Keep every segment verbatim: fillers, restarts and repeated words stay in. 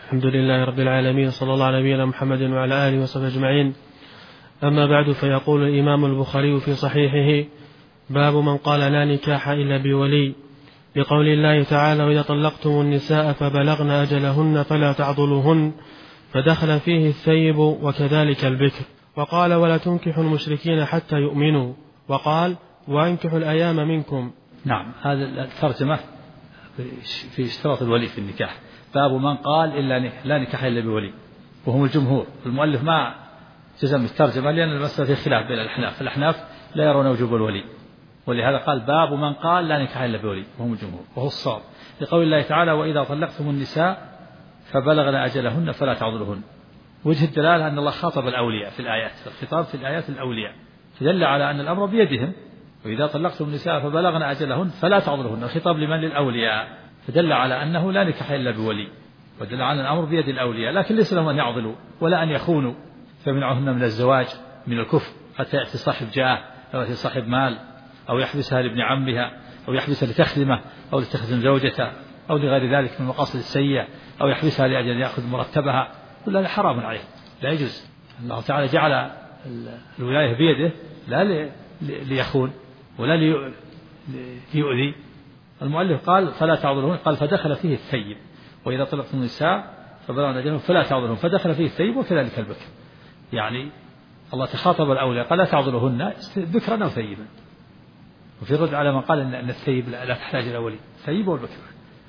الحمد لله رب العالمين، صلى الله على نبينا محمد وعلى آله وصحبه أجمعين. أما بعد، فيقول الإمام البخاري في صحيحه: باب من قال لا نكاح إلا بولي، لقول الله تعالى: وإذا طلقتم النساء فبلغن أجلهن فلا تعضلوهن، فدخل فيه الثيب وكذلك البكر. وقال: ولا تنكحوا المشركين حتى يؤمنوا، وقال: وأنكحوا الأيام منكم. نعم، هذا الترجمة في اشتراط الولي في النكاح. باب من قال إلا لا نكاح إلا بولي، وهم الجمهور. المؤلف ما جزم الترجمة لأن المسألة في خلاف بين الأحناف، الأحناف لا يرون وجوب الولي، ولهذا قال: باب من قال لا نكاح إلا بولي، وهم الجمهور، وهو الصواب، لقول الله تعالى: وإذا طلقتم النساء فبلغن أجلهن فلا تعضلوهن. وجه الدلالة أن الله خاطب الأولياء في الآيات، الخطاب في الآيات الأولياء، فدل على أن الأمر بيدهم. وإذا طلقتم النساء فبلغن أجلهن فلا تعضلوهن، الخطاب لمن؟ للأولياء، فدل على أنه لا نكاح إلا بولي، ودل على الأمر بيد الأولياء، لكن ليس لهم أن يعضلوا ولا أن يخونوا فيمنعهن من الزواج من الكفر حتى يأتي صاحب جاه أو يأتي صاحب مال، أو يحبسها لابن عمها، أو يحبسها لتخدمه، أو لتخدم زوجته، أو لغير ذلك من المقاصد السيئة، أو يحبسها لأجل أن يأخذ مرتبها. كل هذا حرام عليه، لا يجوز. الله تعالى جعل الولاية بيده لا ليخون ولا ليؤذي. المؤلف قال: فلا تعضلوهن، قال: فدخل فيه الثيب. وإذا طلقتم النساء فبلغن أجلهن فلا تعضلوهن، فدخل فيه الثيب وكذلك البكر. يعني الله تخاطب الأولياء، قال: لا تعضلوهن ذكرا أو ثيبا. وفي رد على من قال أن الثيب لا تحتاج إلى ولي، الثيب والبكر.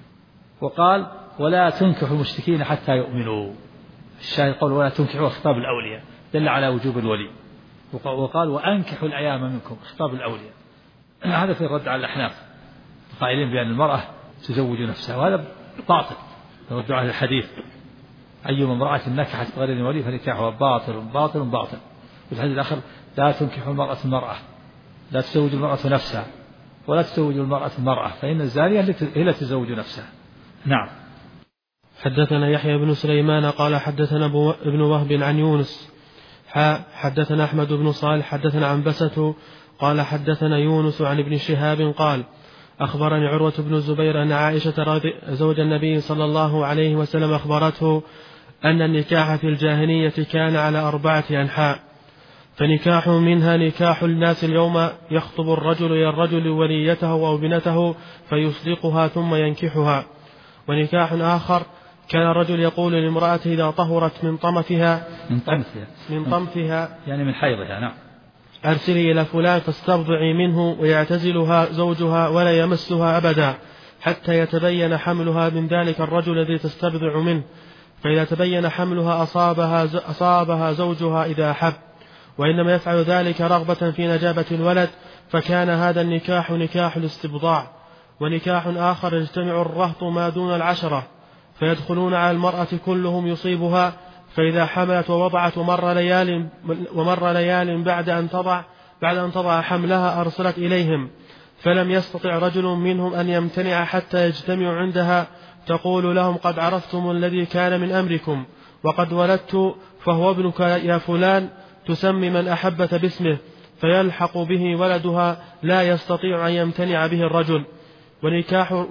وقال: ولا تنكحوا المشركين حتى يؤمنوا. الشاهد قول ولا تنكحوا خطاب الأولياء، دل على وجوب الولي. وقال: وأنكحوا الأيام منكم، خطاب الأولياء. هذا في الرد على الأحناف قائلين بأن المرأة تزوج نفسها، وهذا باطل. يرد على الحديث: أيما امرأة نكحت بغير ولي فنكاحها باطل باطل باطل. والحديث الآخر: لا تنكح المرأة المرأة، لا تزوج المرأة نفسها، ولا تزوج المرأة المرأة، فإن الزانية هي التي تزوج نفسها. نعم. حدثنا يحيى بن سليمان قال: حدثنا ابن وهب عن يونس حا حدثنا أحمد بن صالح حدثنا عنبسة قال: حدثنا يونس عن ابن شهاب قال: أخبرني عروة بن الزبير أن عائشة زوج النبي صلى الله عليه وسلم أخبرته أن النكاح في الجاهلية كان على أربعة أنحاء، فنكاح منها نكاح الناس اليوم، يخطب الرجل إلى الرجل وليته أو ابنته فيصدقها ثم ينكحها. ونكاح آخر كان الرجل يقول لامرأته إذا طهرت من طمثها من طمثها, من طمثها يعني من حيضها، نعم، أرسلي إلى فلان فاسترضعي منه، ويعتزلها زوجها ولا يمسها أبدا حتى يتبين حملها من ذلك الرجل الذي تسترضع منه، فإذا تبين حملها أصابها, أصابها زوجها إذا أحب، وإنما يفعل ذلك رغبة في نجابة الولد، فكان هذا النكاح نكاح الاستبضاع. ونكاح آخر يجتمع الرهط ما دون العشرة فيدخلون على المرأة كلهم يصيبها، فإذا حملت ووضعت ومر ليال, ومر ليال بعد أن تضع بعد أن تضع حملها أرسلت إليهم، فلم يستطع رجل منهم أن يمتنع حتى يجتمع عندها، تقول لهم: قد عرفتم الذي كان من أمركم، وقد ولدت فهو ابنك يا فلان، تسمي من أحبت باسمه، فيلحق به ولدها لا يستطيع أن يمتنع به الرجل. ونكاح,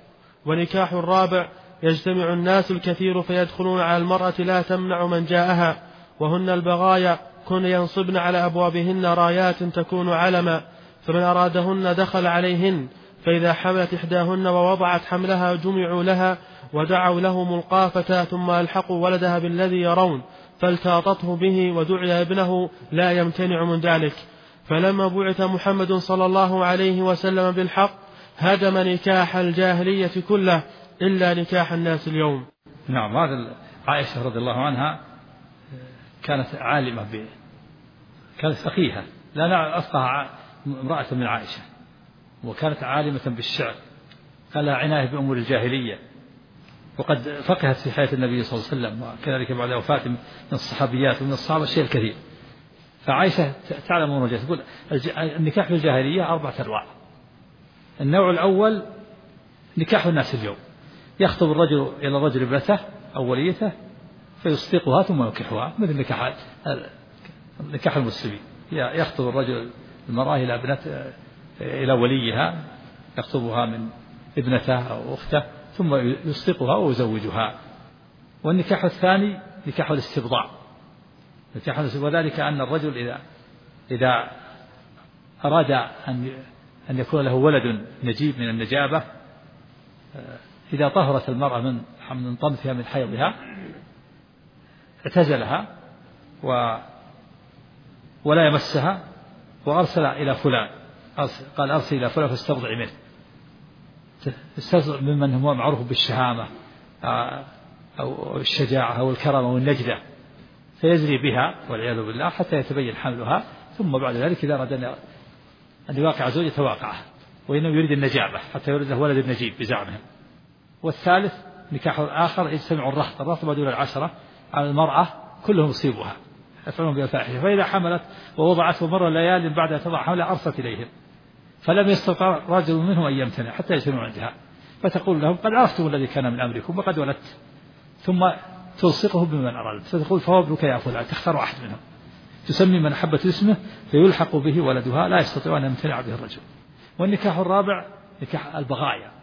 ونكاح الرابع يجتمع الناس الكثير فيدخلون على المرأة لا تمنع من جاءها، وهن البغايا كن ينصبن على أبوابهن رايات تكون علما، فمن أرادهن دخل عليهن، فإذا حملت إحداهن ووضعت حملها جمعوا لها ودعوا له ملقافة، ثم ألحقوا ولدها بالذي يرون، فالتاطته به ودعي ابنه لا يمتنع من ذلك. فلما بعث محمد صلى الله عليه وسلم بالحق هدم نكاح الجاهلية كله إلا نكاح الناس اليوم. نعم. هذا عائشة رضي الله عنها كانت عالمة ب... كانت فقيهة، لا لا أفقه امرأة من عائشة، وكانت عالمة بالشعر، كان لها عناية بأمور الجاهلية، وقد فقهت في حياة النبي صلى الله عليه وسلم، وكذلك بعد وفاته من الصحابيات ومن الصحابة الشيء الكثير. فعائشة تعلم أمور الجاهلية، تقول النكاح في الجاهلية أربعة أنواع. النوع الأول نكاح الناس اليوم، يخطب الرجل إلى الرجل ابنته أو وليته فيصدقها ثم ينكحها، مثل نكاح نكاح المسلمين، يخطب الرجل المرأة إلى ابنته إلى وليها، يخطبها من ابنته أو أخته ثم يصدقها ويزوجها. والنكاح الثاني نكاح الاستبضاع، وذلك أن الرجل إذا إذا أراد أن أن يكون له ولد نجيب من النجابة، إذا طهرت المرأة من من طمثها من حيضها اعتزلها و ولا يمسها، وأرسل إلى فلان، قال أرسل إلى فلان فاستبضع منه، استبضع ممن هو معروف بالشهامة أو الشجاعة أو الكرم أو النجدة، فيزري بها والعياذ بالله حتى يتبين حملها، ثم بعد ذلك إذا أراد أن يواقع زوجته واقعه، وإنه يريد النجابة حتى يريد له ولد نجيب بزعمهم. والثالث نكاح آخر يجتمع الرهط، الرهط ما دون العشرة على المرأة كلهم يصيبها يفعلون بها الفاحشة، فإذا حملت ووضعته مر ليال بعد تضع حملها أرسلت إليهم، فلم يستطع رجل منهم أن يمتنع حتى يجتمعوا عندها، فتقول لهم قد عرفتم الذي كان من أمركم وقد ولدت، ثم تلصقه بمن أرادت، فتقول فهو ابنك يا فلان، تختار واحد منهم، تسمي من أحبت اسمه فيلحق به ولدها لا يستطيع أن يمتنع به الرجل. والنكاح الرابع نكاح البغايا،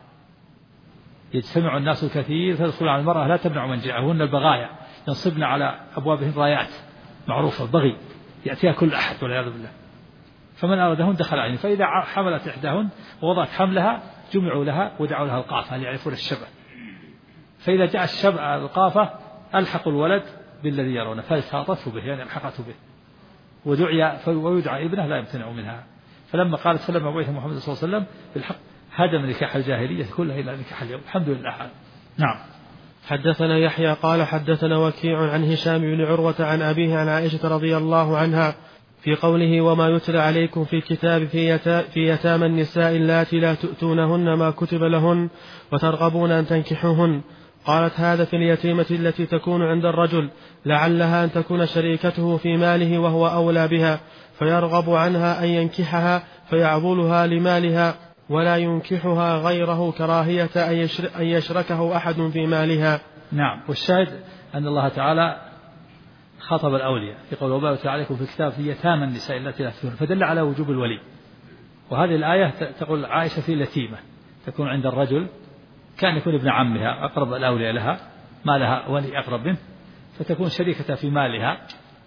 يجتمع الناس الكثير فيدخل على المرأة لا تمنع من جاءهن البغايا، ينصبن على أبوابهن رايات معروفة البغي يأتيها كل أحد والعياذ بالله، فمن أرادهن دخل عليهم، فإذا حملت إحداهن ووضعت حملها جمعوا لها ودعوا لها القافة ليعرفون الشبه، فإذا جاء الشبه القافة ألحقوا الولد بالذي يرونه فالتقطته به يعني ألحقته به، ودعي ويدعى ابنه لا يمتنع منها. فلما قالت فلما بعث محمد صلى الله عليه وسلم بالحق هدم نكاح الجاهلية كلها إلى نكاح اليوم الحمد لله. نعم. حدثنا يحيى قال حدثنا وكيع عن هشام بن عروة عن أبيه عن عائشة رضي الله عنها في قوله وما يتلى عليكم في الكتاب في, يتا في يتامى النساء اللاتي لا تؤتونهن ما كتب لهن وترغبون أن تنكحوهن. قالت هذا في اليتيمة التي تكون عند الرجل لعلها أن تكون شريكته في ماله وهو أولى بها فيرغب عنها أن ينكحها فيعضلها لمالها ولا ينكحها غيره كراهية أن يشركه أحد في مالها. نعم. والشاهد أن الله تعالى خاطب الأولياء في قوله وما يتلى عليكم في الكتاب في يتامى النساء التي لا تؤتون، فدل على وجوب الولي. وهذه الآية تقول عائشة في اليتيمة تكون عند الرجل كان يكون ابن عمها أقرب الأولياء لها ما لها ولي أقرب منه، فتكون شريكة في مالها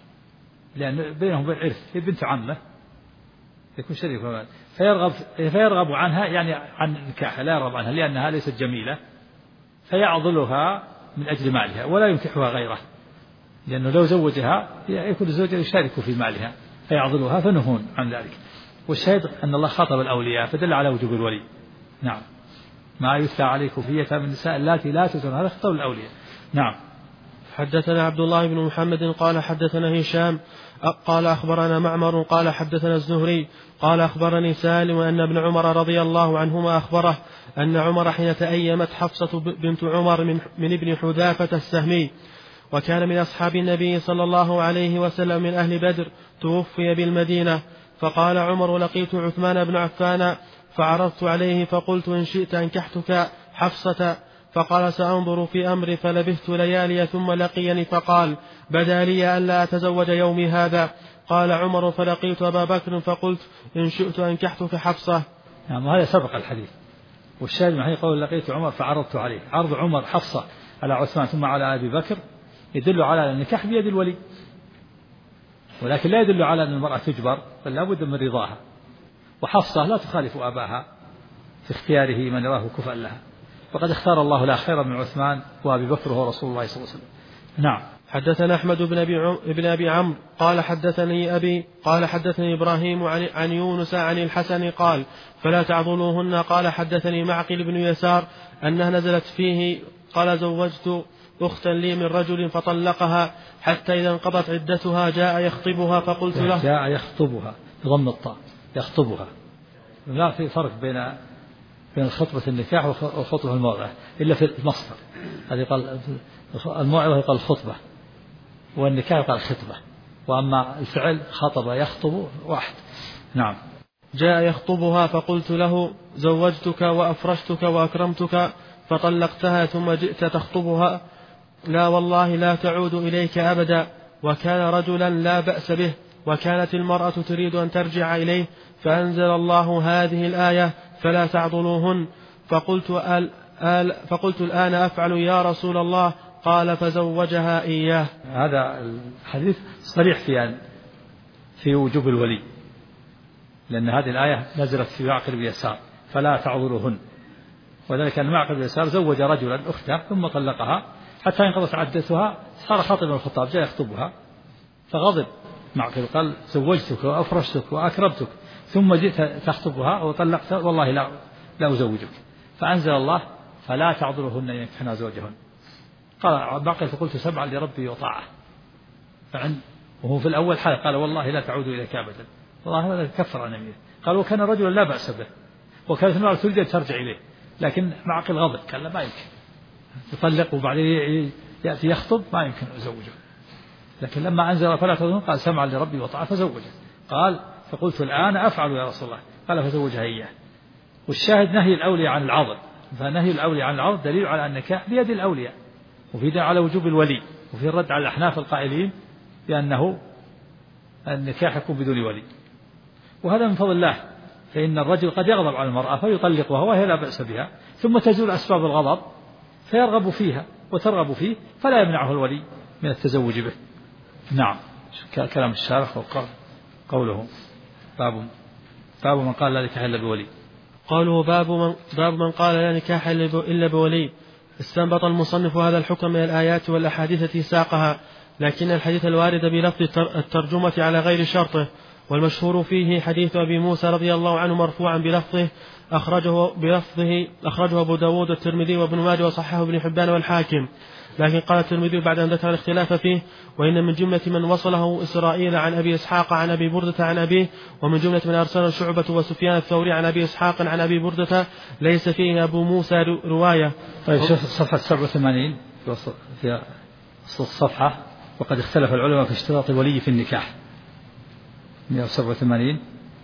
لأن بينهم بالعرف هي بنت عمه يكون شريك في مالها، فيرغب, فيرغب عنها يعني عن نكاحها لا يرغب عنها لأنها ليست جميلة فيعضلها من أجل مالها ولا ينكحها غيره، لأنه لو زوجها يكون الزوج يشارك في مالها فيعضلها فنهون عن ذلك. والشاهد أن الله خاطب الأولياء فدل على وجوب الولي. نعم. ما يتلى عليكم في يتامى النساء اللاتي لا تؤتون، هذا خطاب الأولياء. نعم. حدثنا عبد الله بن محمد قال حدثنا هشام قال أخبرنا معمر قال حدثنا الزهري قال أخبرني سالم أن ابن عمر رضي الله عنهما أخبره أن عمر حين تأيمت حفصة بنت عمر من, من ابن حذافة السهمي وكان من أصحاب النبي صلى الله عليه وسلم من أهل بدر توفي بالمدينة، فقال عمر لقيت عثمان بن عفان فعرضت عليه فقلت إن شئت أنكحتك حفصة، فقال سأنظر في أمري، فلبثت ليالي ثم لقيني فقال بدا لي ألا أتزوج يومي هذا. قال عمر فلقيت أبا بكر فقلت إن شئت أنكحتك حفصة. نعم. هذا سبق الحديث. والشاهد من قول لقيت عمر فعرضت عليه، عرض عمر حفصة على عثمان ثم على أبي بكر يدل على النكاح بيد الولي، ولكن لا يدل على أن المرأة تجبر، بل لا بد من رضاها. وحفصة لا تخالف أباها في اختياره من يراه كفءا لها، وقد اختار الله لا خير من عثمان وأبي بكر وهو رسول الله صلى الله عليه وسلم. نعم. حدثنا أحمد بن أبي, عم بن أبي عمرو قال حدثني أبي قال حدثني إبراهيم عن, عن يونس عن الحسن قال فلا تعضلوهن. قال حدثني معقل بن يسار أنها نزلت فيه قال زوجت أختا لي من رجل فطلقها حتى إذا انقضت عدتها جاء يخطبها فقلت له جاء يخطبها بضم الطاء يخطبها، لا في فرق بين بين خطبة النكاح وخطبة الموعظة إلا في المصدر، هذه قال الموعظة يقال الخطبة والنكاح يقال الخطبة، وأما الفعل خطب يخطب واحد. نعم. جاء يخطبها فقلت له زوجتك وأفرشتك وأكرمتك فطلقتها ثم جئت تخطبها، لا والله لا تعود إليك أبدا. وكان رجلا لا بأس به، وكانت المرأة تريد أن ترجع إليه فأنزل الله هذه الآية فلا تعضلوهن. فقلت, آل آل فقلت الآن أفعل يا رسول الله؟ قال فزوجها إياه. هذا الحديث صريح في في وجوب الولي، لأن هذه الآية نزلت في معقل بن يسار فلا تعذرهن، وذلك أن معقل بن يسار زوج رجلا أخته ثم طلقها حتى انقضت عدتها، صار خاطب من الخطاب جاء يخطبها فغضب معقل قال زوجتك وأفرشتك وأكرمتك ثم جئت تخطبها وطلقت والله لا لا أزوجك، فأنزل الله فلا تعذرهن إن ينكحن زوجهن. قال معقل فقلت سمعا لربي وطاعة، فعند وهو في الأول حال قال والله لا تعود إليك أبدا، والله هذا كفر عن يمينه. قال وكان رجلا لا بأس به وكانت المرأة تريد أن ترجع إليه، لكن معقل غضب قال لا ما يمكن يطلق وبعدين يأتي يخطب ما يمكن أزوجه، لكن لما أنزل فلا تعذرهن قال سمعا لربي وطاعة فزوجه. قال فقلت الآن أفعل يا رسول الله، قال فزوجها إياه. والشاهد نهي الأولياء عن العضل، فنهي الأولياء عن العضل دليل على أن النكاح بيد الأولياء، وفي دليل على وجوب الولي، وفي الرد على الأحناف القائلين بأنه النكاح يكون بدون ولي. وهذا من فضل الله، فإن الرجل قد يغضب على المرأة فيطلقها وهي لا بأس بها، ثم تزول أسباب الغضب فيرغب فيها وترغب فيه فلا يمنعه الولي من التزوج به. نعم. كلام الشارح وقوله باب باب من قال لا نكاح إلا بولي. قالوا باب من, باب من قال لا نكاح إلا بولي. استنبط المصنف هذا الحكم من الآيات والأحاديث التي ساقها، لكن الحديث الوارد بلفظ الترجمة على غير شرطه، والمشهور فيه حديث أبي موسى رضي الله عنه مرفوعا بلفظه أخرجه بلفظه أخرجه أبو داود والترمذي وابن ماجه وصححه ابن حبان والحاكم. لكن قال الترمذي بعد أن ذكر الاختلاف فيه وإن من جملة من وصله إسرائيل عن أبي إسحاق عن أبي بردة عن أبيه، ومن جملة من أرسل شعبة وسفيان الثوري عن أبي إسحاق عن أبي بردة ليس فيه أبو موسى رواية. طيب شوف صفحة سبعة وثمانين في الصفحة، وقد اختلف العلماء في اشتراط الولي في النكاح. مئة وسبعة وثمانين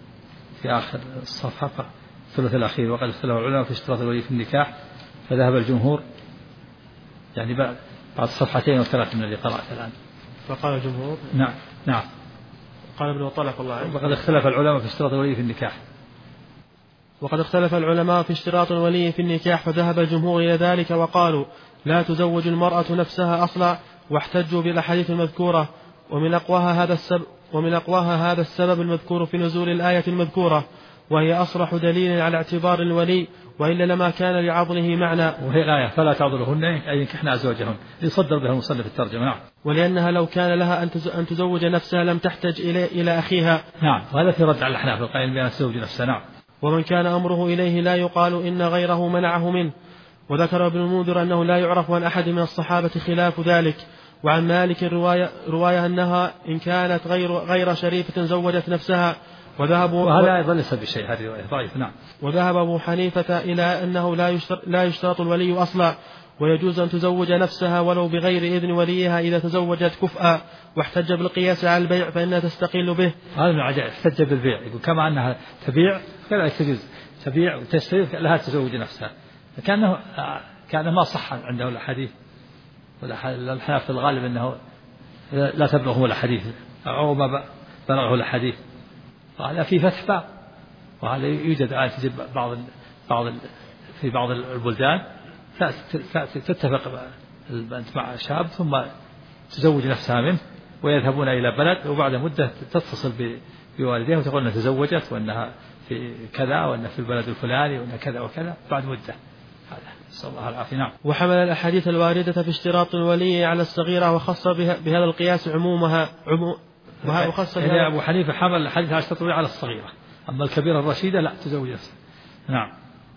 في آخر الصفحة الثلث الأخير، وقد اختلف العلماء في اشتراط الولي في النكاح، فذهب الجمهور يعني بعد بعد صفحتين وثلاث من اللي قرأت الآن. فقال الجمهور نعم نعم قال ابن طلق الله عنه وقد اختلف العلماء في اشتراط الولي في النكاح وقد اختلف العلماء في اشتراط الولي في النكاح، فذهب الجمهور إلى ذلك وقالوا لا تزوج المرأة نفسها أصلا، واحتجوا بالأحاديث المذكورة، ومن أقواها هذا السبب ومن أقواها هذا السبب المذكور في نزول الآية المذكورة، وهي أصرح دليل على اعتبار الولي، وإلا لما كان لعضله معنى. وهي الآية فلا تعذرهن أي ينكحن أزواجهن يصدر بها المصنف الترجمة. نعم. ولأنها لو كان لها أن تزوج نفسها لم تحتج إلى إلى أخيها. نعم. وهذا في رد على الأحناف القائل بأن تزوج نفسها. نعم. ومن كان أمره إليه لا يقال إن غيره منعه منه. وذكر ابن المنذر أنه لا يعرف عن أحد من الصحابة خلاف ذلك. وعن مالك رواية, رواية أنها إن كانت غير, غير شريفة زوجت نفسها. وذهب وهذا أيضا ليس بشيء، هذه رواية ضعيف. نعم. وذهب أبو حنيفة إلى أنه لا يشترط, لا يشترط الولي أصلا، ويجوز أن تزوج نفسها ولو بغير إذن وليها إذا تزوجت كفءا، واحتج بالقياس على البيع فإنها تستقل به. هذا من العجائب، احتج بالبيع، يقول كما أنها تبيع كذلك تجوز تبيع وتشتري لها تزوج نفسها، كأنه كأنه ما صح عنده الحديث، والحناف في الغالب أنه لا تبلغه الحديث أو ما بلغه الحديث. وهذا في فتح باب، وهذا يوجد آية تجد بعض بعض في بعض البلدان تتفق البنت مع شاب ثم تزوج نفسها منه ويذهبون إلى بلد، وبعد مدة تتصل بوالديها وتقول أنها تزوجت وأنها في كذا وأنها في البلد الفلاني وأنها كذا وكذا بعد مدة. هذا نسأل الله العافية. نعم. وحمل الأحاديث الواردة في اشتراط الولي على الصغيرة وخص بهذا القياس عمومها عمو وخص بها أبو حنيفة حمل الحديث على اشتراط على الصغيرة، أما الكبيرة الرشيدة لا تزوج نفسها. نعم.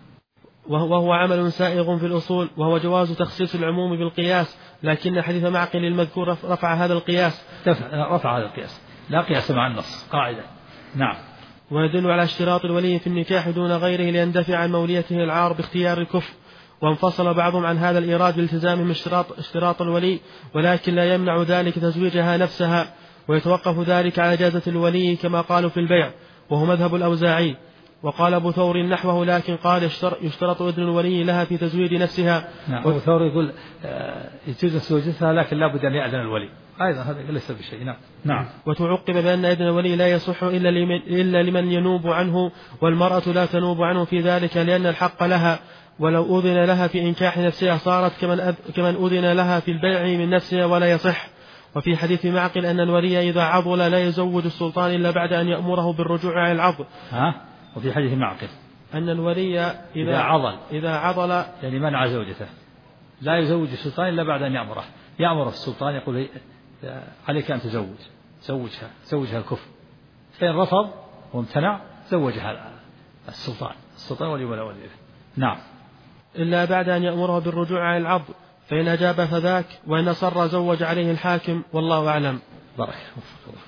وهو عمل سائغ في الأصول، وهو جواز تخصيص العموم بالقياس، لكن حديث معقل المذكور رفع هذا القياس رفع هذا القياس لا قياس مع النص قاعدة. نعم. ويدل على اشتراط الولي في النكاح دون غيره ليندفع عن موليته العار باختيار الكفر. وانفصل بعضهم عن هذا الإيراد بالتزامهم اشتراط, اشتراط الولي، ولكن لا يمنع ذلك تزويجها نفسها، ويتوقف ذلك على جازة الولي كما قالوا في البيع، وهو مذهب الأوزاعي. وقال أبو ثور نحوه، لكن قال يشترط إذن الولي لها في تزويج نفسها. نعم. أبو ثور يقول يجوز تزوجها لكن لا بد أن يأذن الولي، أيضا هذا ليس بشيء. نعم. نعم. وتعقب بأن إذن الولي لا يصح إلا لمن, إلا لمن ينوب عنه، والمرأة لا تنوب عنه في ذلك لأن الحق لها، ولو أذن لها في إنكاح نفسها صارت كمن, كمن أذن لها في البيع من نفسها ولا يصح. وفي حديث معقل أن الولي إذا عضل لا يزوج السلطان إلا بعد أن يأمره بالرجوع عن العضل. ها؟ وفي حديث معقل أن الولي إذا, إذا عضل إذا عضل يعني منع زوجته لا يزوج السلطان إلا بعد أن يأمره، يأمر السلطان يقول عليك أن تزوج، زوجها زوجها الكفر، فإن رفض وامتنع زوجها السلطان، السلطان ولي ولا ولي. نعم. إلا بعد أن يأمره بالرجوع عن العضل، فإن أجاب فذاك، وإن أصر زوج عليه الحاكم، والله أعلم. بارك الله.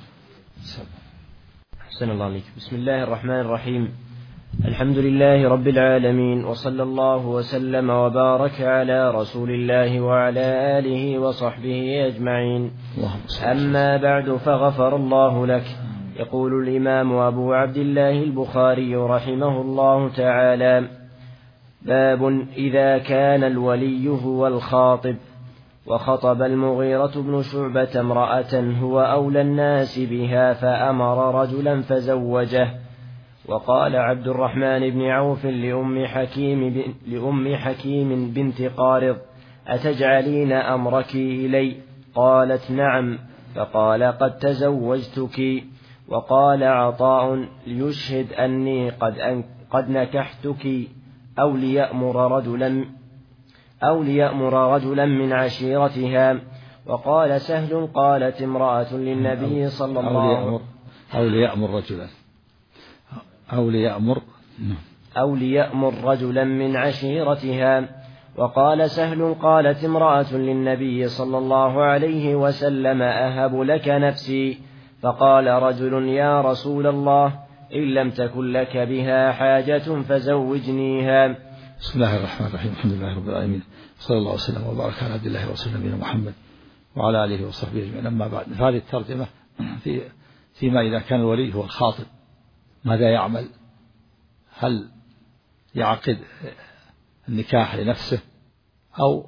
أحسن الله عليك. بسم الله الرحمن الرحيم. الحمد لله رب العالمين، وصلى الله وسلم وبارك على رسول الله وعلى آله وصحبه أجمعين. أما بعد، فغفر الله لك. يقول الإمام أبو عبد الله البخاري رحمه الله تعالى: باب إذا كان الولي هو الخاطب. وخطب المغيرة بن شعبة امرأة هو أولى الناس بها فأمر رجلا فزوجه. وقال عبد الرحمن بن عوف لأم حكيم, لأم حكيم بنت قارض: أتجعلين أمرك إلي؟ قالت: نعم. فقال: قد تزوجتك. وقال عطاء: ليشهد أني قد, أن قد نكحتك، أو ليأمر رجلا أو ليأمر رجلا من عشيرتها. وقال سهل: قالت امرأة للنبي صلى الله عليه وسلم: أو ليأمر رجلا أو ليأمر أو ليأمر رجلا من عشيرتها. وقال سهل: قالت امرأة للنبي صلى الله عليه وسلم: أهب لك نفسي. فقال رجل: يا رسول الله، إن لم تكن لك بها حاجة فزوجنيها. بسم الله الرحمن الرحيم. الحمد لله رب العالمين، صلى الله وسلم وبارك على عبد الله ورسوله نبينا محمد وعلى آله وصحبه أجمعين. أما بعد، فهذه الترجمة في فيما إذا كان الولي هو الخاطب ماذا يعمل؟ هل يعقد النكاح لنفسه أو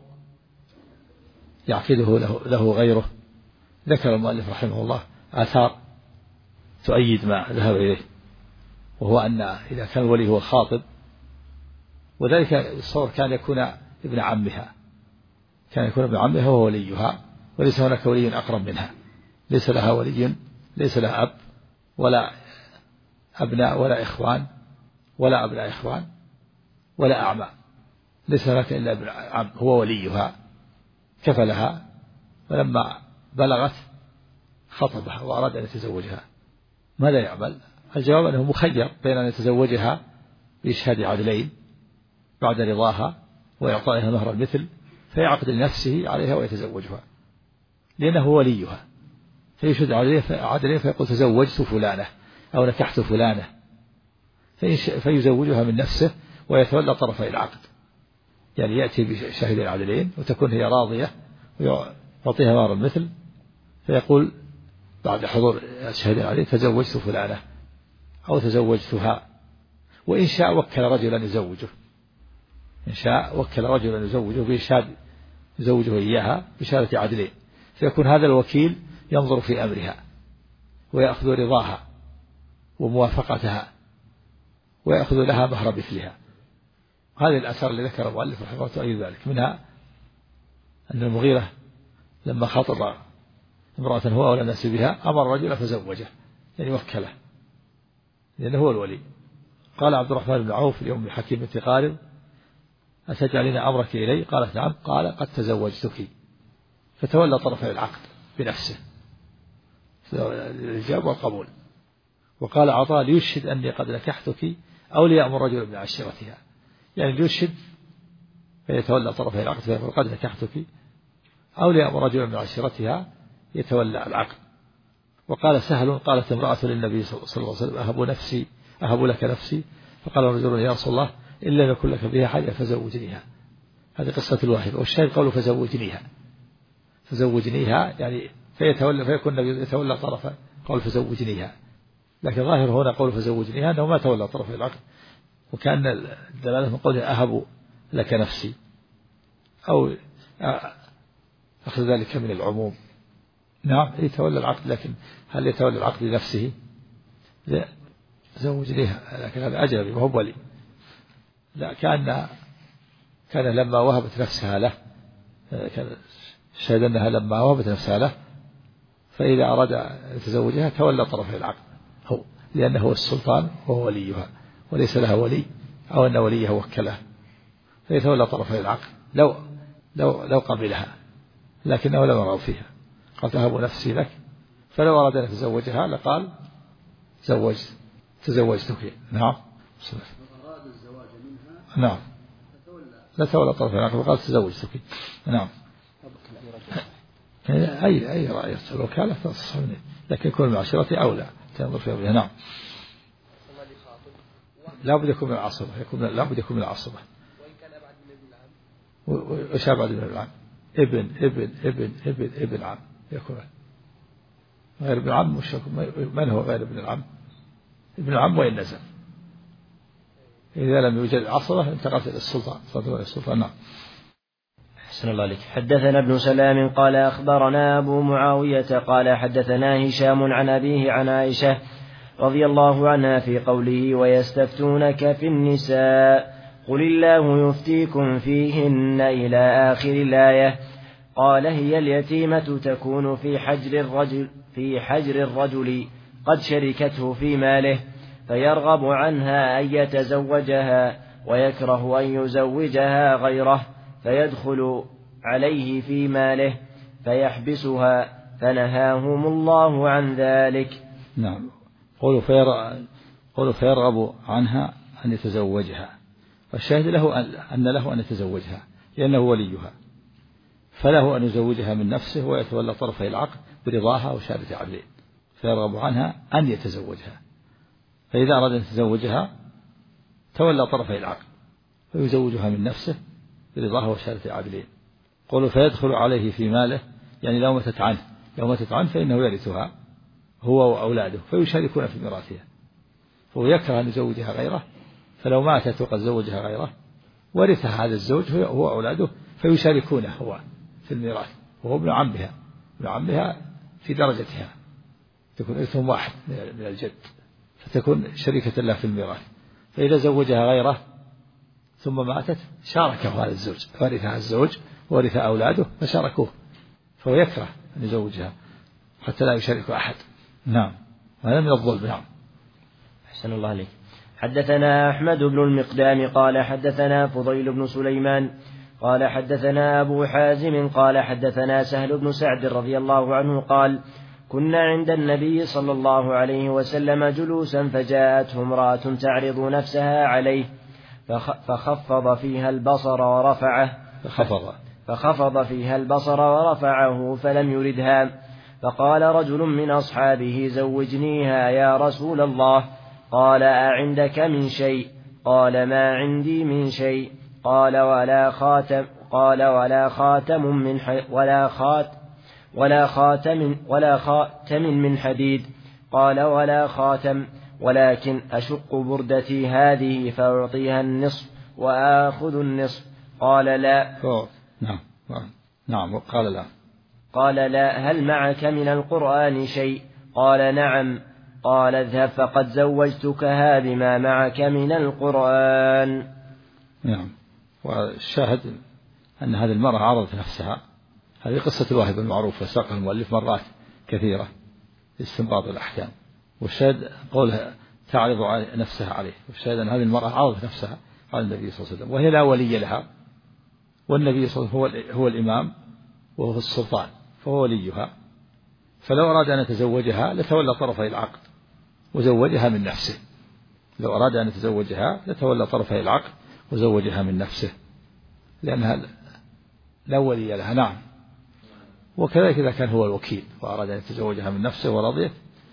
يعقده له, له غيره؟ ذكر المؤلف رحمه الله آثار تؤيد ما ذهب إليه، وهو أن إذا كان الولي هو الخاطب، وذلك الصور كان يكون ابن عمها، كان يكون ابن عمها وهو وليها، وليس هناك ولي أقرب منها، ليس لها ولي، ليس لها أب ولا أبناء ولا إخوان ولا أبناء إخوان ولا أعمام، ليس هناك إلا ابن عم هو وليها، كفلها، ولما بلغت خطبها وأراد أن يتزوجها ماذا يعمل؟ الجواب أنه مخير بين أن يتزوجها بإشهاد عدلين بعد رضاها وإعطائها مهر المثل، فيعقد لنفسه عليها ويتزوجها لأنه وليها، فيشهد عدلين فيقول تزوجت فلانة أو نكحت فلانة، فيزوجها من نفسه ويتولى طرفي العقد، يعني يأتي بشاهدين عدلين وتكون هي راضية ويعطيها مهر المثل، فيقول بعد حضور الشاهدين عدلين تزوجت فلانة أو تزوجتها. وإن شاء وكل رجلا يزوجه، إن شاء وكل رجلا يزوجه بإشهاد يزوجه إياها بشهادة عدلين، فيكون هذا الوكيل ينظر في أمرها ويأخذ رضاها وموافقتها ويأخذ لها مهر مثلها. هذه الآثار اللي ذكر المؤلف رحمه الله تؤيد ذلك، منها أن المغيرة لما خاطب امرأة هو أولى الناس بها أمر رجلا فزوجه، يعني وكله لأنه هو الولي. قال عبد الرحمن بن عوف لأم حكيم بنت قارض: أتجعلين أمرك إلي؟ قالت: نعم. قال: قد تزوجتك. فتولى طرفي العقد بنفسه، الإجابة والقبول. وقال عطاء: ليشهد أني قد نكحتك أو ليأمر رجل من عشيرتها، يعني ليشهد فيتولى طرفي العقد فيقول قد نكحتك، أو ليأمر رجل من عشيرتها يتولى العقد. وقال سهل: قالت امرأة للنبي صلى الله عليه وسلم: أهب نفسي أهب لك نفسي. فقال رجل: يا رسول الله، إن لم يكن لك بها حاجة فزوجنيها. هذه قصة الواحدة، والشاهد قوله فزوجنيها، فزوجنيها يعني فيتولى، فيكون النبي يتولى طرف قول فزوجنيها، لكن ظاهر هنا قول فزوجنيها أنه ما تولى طرف العقد، وكأن الدلالة من قوله أهب لك نفسي، أو أخذ ذلك من العموم. نعم يتولى العقد، لكن هل يتولى العقد لنفسه؟ لا، زوجنيها، لكن هذا أجنبي وهو ولي. لا، كأن كان لما وهبت نفسها له كان شهد أنها لما وهبت نفسها له فإذا أراد أن يتزوجها تولى طرفي العقد هو، لأنه هو السلطان وهو وليها وليس لها ولي أو أن وليها وكلها، فيتولى طرفي العقد لو لو لو قبلها، لكنه لم يرغب فيها، قال تهب نفسي لك، فلو أراد أن يتزوجها لقال تزوجت تزوجتك. نعم. أراد الزواج منها نعم لا تولى طرفي العقد وقال تزوجتك. نعم. أي أي رأي الوكالة تصح منه، لكن يكون المعاشرة أولى تنظر فيها بها. نعم. لا بد يكون من العصبة، يكون لا بد يكون من العصبة. وإن كان أبعد من ابن العم. وش أبعد من العم؟ ابن ابن ابن ابن ابن عم يكون. غير ابن العم وش من هو غير ابن العم؟ ابن العم وإن نزل. إذا لم يوجد العصبة انتقلت إلى السلطان، صلى إلى السلطان. نعم. أحسن الله عليك. حدثنا ابن سلام قال أخبرنا أبو معاوية قال حدثنا هشام عن أبيه عن عائشة رضي الله عنها في قوله ويستفتونك في النساء قل الله يفتيكم فيهن إلى آخر الآية. قال هي اليتيمة تكون في حجر الرجل في حجر الرجل قد شركته في ماله فيرغب عنها أن يتزوجها ويكره أن يزوجها غيره فيدخل عليه في ماله فيحبسها فنهاهم الله عن ذلك. نعم. قولوا قولوا فيرغب عنها أن يتزوجها، والشاهد له أن له أن يتزوجها لأنه وليها، فله أن يزوجها من نفسه ويتولى طرفي العقد برضاها وشهادة عدلين. فيرغب عنها أن يتزوجها، فإذا أراد أن يتزوجها تولى طرفي العقد فيزوجها من نفسه برضاها وشهادة عدلين. قولوا فيدخل عليه في ماله، يعني لو ماتت عنه لو ماتت عنه فإنه يرثها هو وأولاده فيشاركون في ميراثها، فهو يكره أن يزوجها غيره، فلو ماتت وقد زوجها غيره ورثها هذا الزوج هو وأولاده فيشاركونه هو في الميراث، وهو ابن عمها ابن عمها في درجتها، تكون إرثهم واحد من الجد، فتكون شريكة له في الميراث. فإذا زوجها غيره ثم ماتت شاركه هذا الزوج، ورثها الزوج ورث أولاده فشاركوه، فهو يكره أن يزوجها حتى لا يشارك أحد. نعم. هذا من الظلم. نعم. أحسن الله عليك. حدثنا أحمد بن المقدام قال حدثنا فضيل بن سليمان قال حدثنا أبو حازم قال حدثنا سهل بن سعد رضي الله عنه قال كنا عند النبي صلى الله عليه وسلم جلوسا فجاءته امرأة تعرض نفسها عليه فخفض فيها البصر ورفعه فخفض فخفض فيها البصر ورفعه فلم يردها، فقال رجل من أصحابه زوجنيها يا رسول الله. قال أعندك من شيء؟ قال ما عندي من شيء. قال ولا خاتم قال ولا خاتم من ولا خات ولا خاتم ولا خاتم من حديد. قال ولا خاتم، ولكن أشق بردتي هذه فأعطيها النصف وآخذ النصف. قال لا. نعم نعم قال لا. قال لا. هل معك من القرآن شيء؟ قال نعم. قال اذهب فقد زوجتكها بما معك من القرآن. نعم. والشاهد أن هذه المرأة عرضت نفسها، هذه قصة الواهب المعروفة ساقها المؤلف مرات كثيرة لاستنباط الأحكام، والشاهد قولها تعرض نفسها عليه، والشاهد أن هذه المرأة عرضت نفسها على النبي صلى الله عليه وسلم وهي لا ولي لها، والنبي صلى الله عليه وسلم هو الإمام وهو السلطان فهو وليها، فلو أراد أن يتزوجها لتولى طرفي العقد وزوجها من نفسه، لو أراد أن يتزوجها لتولى طرفي العقد وزوجها من نفسه لأنها لا ولي لها. نعم. وكذلك إذا كان هو الوكيل وأراد أن يتزوجها من نفسه ورضيت.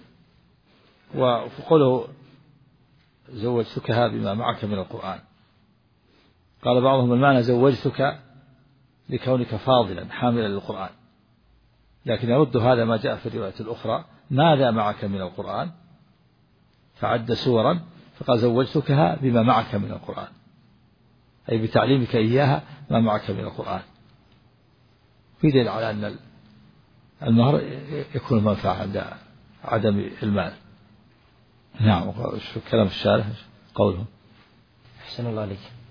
وقوله زوجتكها بما معك من القرآن، قال بعضهم المعنى زوجتك لكونك فاضلا حاملا للقرآن، لكن يرد هذا ما جاء في الرواية الأخرى ماذا معك من القرآن، فعد سورا فقال زوجتكها بما معك من القرآن، أي بتعليمك إياها ما معك من القرآن، في دليل على أن المهر يكون منفعة عند عدم المال. نعم. كلام الشارح قوله. أحسن الله عليك.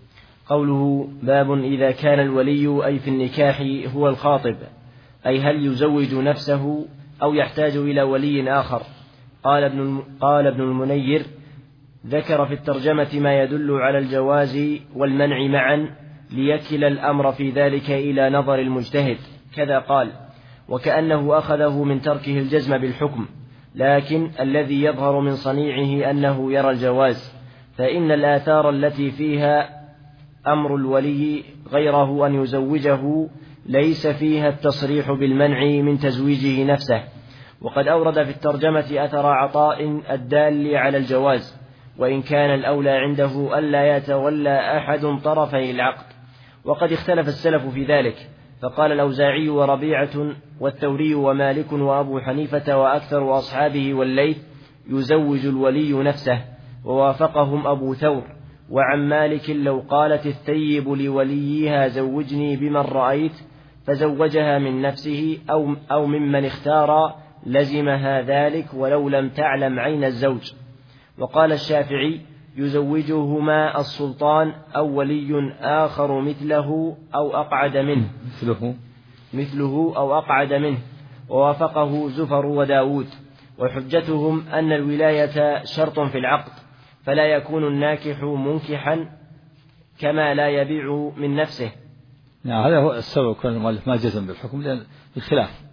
قوله باب إذا كان الولي أي في النكاح هو الخاطب، أي هل يزوج نفسه أو يحتاج إلى ولي آخر؟ قال ابن, قال ابن المنير ذكر في الترجمة ما يدل على الجواز والمنع معا ليكل الأمر في ذلك إلى نظر المجتهد، كذا قال وكأنه أخذه من تركه الجزم بالحكم، لكن الذي يظهر من صنيعه أنه يرى الجواز، فإن الآثار التي فيها أمر الولي غيره أن يزوجه ليس فيها التصريح بالمنع من تزويجه نفسه. وقد أورد في الترجمة أثر عطاء الدال على الجواز، وإن كان الأولى عنده ألا يتولى أحد طرفي العقد، وقد اختلف السلف في ذلك، فقال الأوزاعي وربيعة والثوري ومالك وأبو حنيفة وأكثر أصحابه والليث يزوج الولي نفسه، ووافقهم أبو ثور. وعن مالك لو قالت الثيب لوليها زوجني بمن رأيت فزوجها من نفسه أو, أو ممن اختار لزمها ذلك ولو لم تعلم عين الزوج. وقال الشافعي يزوجهما السلطان أو ولي آخر مثله أو أقعد منه مثله مثله أو أقعد منه، ووافقه زفر وداود. وحجتهم أن الولاية شرط في العقد، فلا يكون الناكح منكحا كما لا يبيع من نفسه. نعم، هذا هو السبب كون المؤلف ما جزم بالحكم، لأن الخلاف،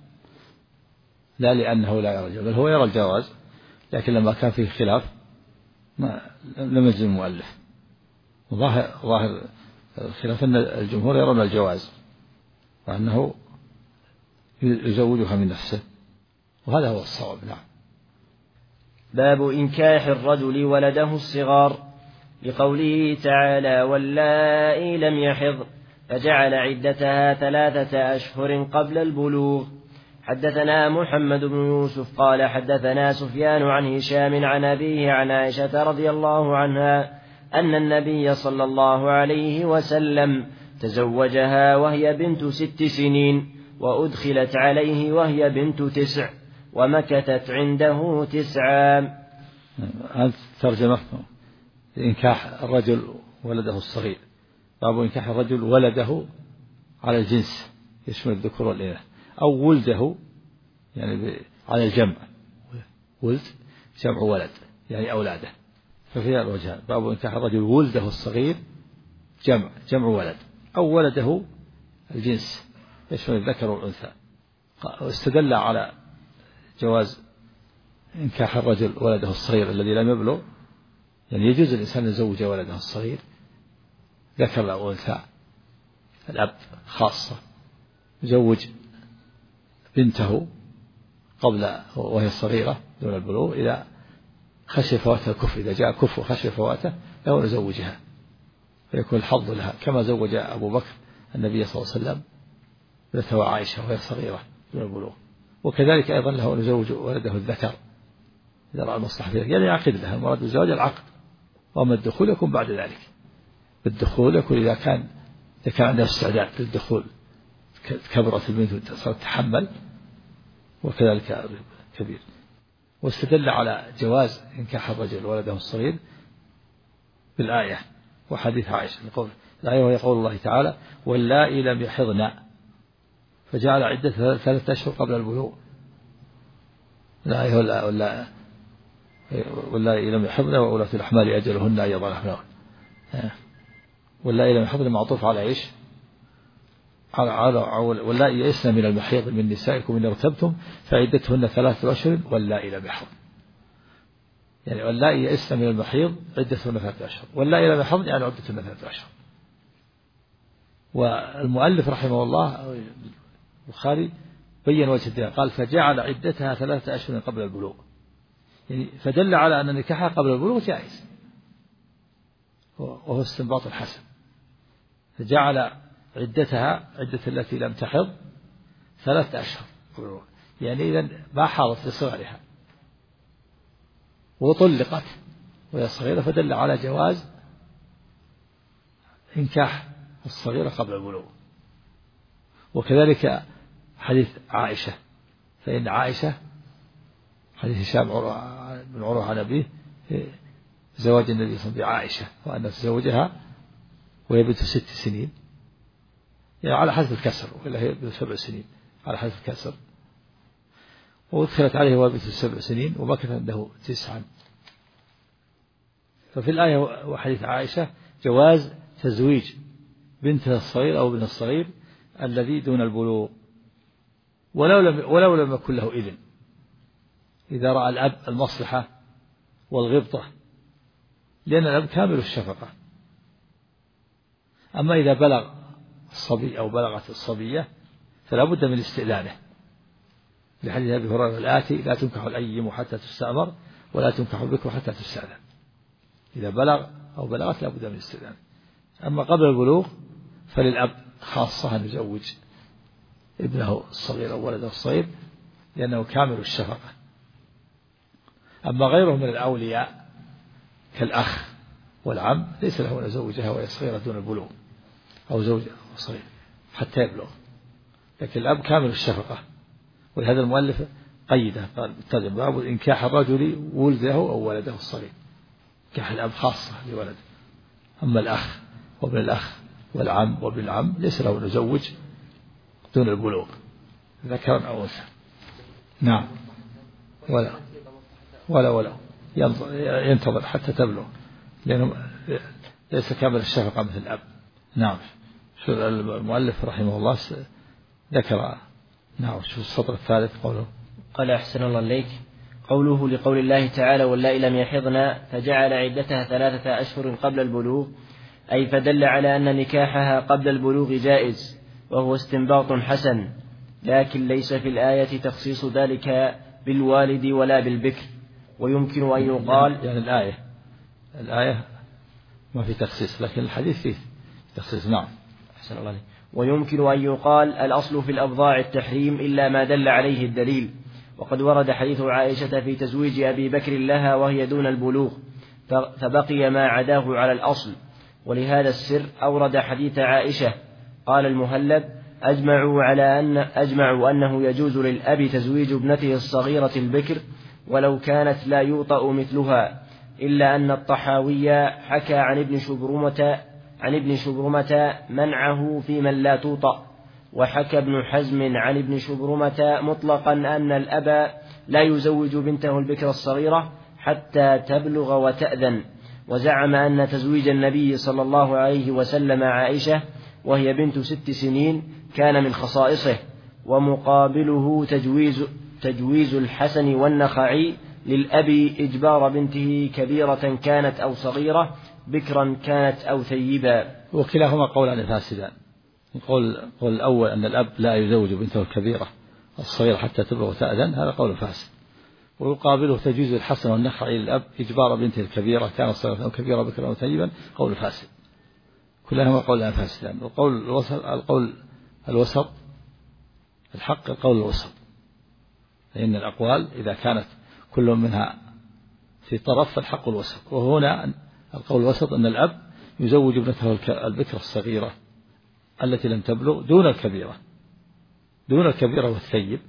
لا لأنه لا يرى الجواز، بل هو يرى الجواز، لكن لما كان فيه خلاف ما لم يجزم المؤلف. وظاهر ظاهر الخلاف أن الجمهور يرون الجواز وأنه يزوجها من نفسه، وهذا هو الصواب. نعم. باب إنكاح الرجل ولده الصغار، لقوله تعالى واللائي لم يحض فجعل عدتها ثلاثة أشهر قبل البلوغ. حدثنا محمد بن يوسف قال حدثنا سفيان عن هشام عن أبيه عن عائشة رضي الله عنها أن النبي صلى الله عليه وسلم تزوجها وهي بنت ست سنين، وأدخلت عليه وهي بنت تسع، ومكثت عنده تسعا. هذه ترجمة إنكاح الرجل ولده الصغير. باب إنكاح الرجل ولده على الجنس يشمل الذكور والإناث، أو ولده يعني على الجمع، ولد جمع ولد يعني أولاده، ففيها الوجهان. باب إنكاح الرجل ولده الصغير جمع جمع ولد، أو ولده الجنس يشمل الذكر والأنثى. واستدل على جواز إنكاح الرجل ولده الصغير الذي لم يبلغ، يعني يجوز الإنسان يزوج ولده الصغير ذكر أو أنثى. الأب خاصة يزوج بنته قبل وهي صغيرة دون البلوغ إذا خشي فواتها الكفر، إذا جاء كفر خشي فواته له نزوجها فيكون الحظ لها، كما زوج أبو بكر النبي صلى الله عليه وسلم ابنته عائشة وهي صغيرة دون البلوغ. وكذلك أيضا له نزوج ولده الذكر إذا رأى المصلحة فيه، يعني يعقد لها. المراد بالزواج العقد، وأما الدخول يكون بعد ذلك. الدخول يكون إذا كان إذا كان عنده استعداد للدخول، كبرت البنت صارت تحمل، وكذلك كبير. واستدل على جواز إنكاح الرجل ولده الصغير بالآية وحديث عائشة، يقول الآية وهي قول الله تعالى واللائي لم يحضن فجعل عدة ثلاثة أشهر قبل البلوغ. الآية ولا واللائي لم يحضن وأولاة الأحمال أجلهن أن يضعن حملهن. واللائي لم يحضن معطوف على إيش؟ على على واللائي يئسن من المحيض من نسائكم إن ارتبتم فعدتهن ثلاثة أشهر واللائي لم يحضن، يعني واللائي يئسن من المحيض عدتهن ثلاثة أشهر، واللائي لم يحضن يعني عدتهن ثلاثة أشهر. والمؤلف رحمه الله البخاري بين وجه الدين، قال فجعل عدتها ثلاثة أشهر قبل البلوغ، يعني فدل على أن نكاحها قبل البلوغ جائز، وهو استنباط الحسن. فجعل عدتها عدة التي لم تحض ثلاثة أشهر، يعني إذن ما حاضت لصغرها وطلقت وهي صغيرة، فدل على جواز إنكاح الصغيرة قبل البلوغ. وكذلك حديث عائشة، فإن عائشة حديث هشام بن عروة عن أبيه زواج النبي صلى الله عليه وسلم بعائشة وأن تزوجها وهي بنت ست سنين يعني على حسب الكسر، وإلا هي بنت سبع سنين على حسب الكسر، وأدخلت عليه وهي بنت سبع سنين ومكث عنده تسعا. ففي الآية وحديث عائشة جواز تزويج بنتها الصغير أو ابن الصغير الذي دون البلوغ ولو لم ولو لم يكن له إذن، إذا رأى الأب المصلحة والغبطة، لأن الأب كامل الشفقة. أما إذا بلغ الصبي أو بلغت الصبية فلا بد من استئذانه، لحديث أبي هريرة الآتي: لا تنكح الأيم حتى تستأمر ولا تنكح البكر حتى تستأذن. إذا بلغ أو بلغت لا بد من الاستئذان. أما قبل البلوغ فللأب خاصة أن يزوج ابنه الصغير أو ولده الصغير لأنه كامل الشفقة. أما غيره من الأولياء كالأخ والعم ليس له أن يزوجها وهي صغيرة دون البلوغ أو زوجها صغير حتى يبلغ، لكن الأب كامل الشفقة. ولهذا المؤلف قيده قال: باب إنكاح الرجل ولده أو ولده الصغير، نكاح الأب خاصة لولده. أما الأخ وابن الأخ والعم وابن العم ليس له أن يزوج دون البلوغ ذكرا أو أنثى. نعم. ولا ولا ولا ينتظر حتى تبلغ، لأنه ليس كامل الشفقة مثل الأب. نعم. شو المؤلف رحمه الله ذكر. نعم. شو السطر الثالث قوله؟ قال: أحسن الله إليك. قوله لقول الله تعالى: واللائي لم يحضن فجعل عدتها ثلاثة أشهر قبل البلوغ، أي فدل على أن نكاحها قبل البلوغ جائز، وهو استنباط حسن، لكن ليس في الآية تخصيص ذلك بالوالد ولا بالبكر. ويمكن أن يقال يعني, يعني الآية الآية ما في تخصيص، لكن الحديث فيه تخصيص. نعم. أحسن الله عليك. ويمكن أن يقال الأصل في الأبضاع التحريم إلا ما دل عليه الدليل، وقد ورد حديث عائشة في تزويج أبي بكر لها وهي دون البلوغ، فبقي ما عداه على الأصل. ولهذا السر أورد حديث عائشة. قال المهلب: أجمعوا على أن أجمعوا أنه يجوز للأب تزويج ابنته الصغيرة البكر ولو كانت لا يوطأ مثلها، إلا أن الطحاوي حكى عن ابن شبرمة عن ابن شبرمة منعه في من لا توطأ، وحكى ابن حزم عن ابن شبرمة مطلقا أن الأب لا يزوج بنته البكر الصغيرة حتى تبلغ وتأذن، وزعم أن تزويج النبي صلى الله عليه وسلم عائشة وهي بنت ست سنين كان من خصائصه، ومقابله تجويز, تجويز الحسن والنخعي للأب إجبار بنته كبيرة كانت أو صغيرة، بكرا كانت أو ثيبا. وكلاهما قولان فاسدان. القول الأول أن الأب لا يزوج بنته الكبيرة الصغيرة حتى تبلغ وتأذن، هذا قول فاسد. ويقابله تجويز الحسن والنخعي للأب إجبار بنته الكبيرة كانت صغيرة أو كبيرة بكرا أو ثيبا، قول فاسد. كلاهما قولان فاسدان. القول الوسط القول الوسط الحق القول الوسط، لأن الأقوال إذا كانت كل منها في طرف فالحق الوسط. وهنا القول الوسط أن الأب يزوج ابنته البكر الصغيرة التي لم تبلغ دون الكبيرة دون الكبيرة والثيب،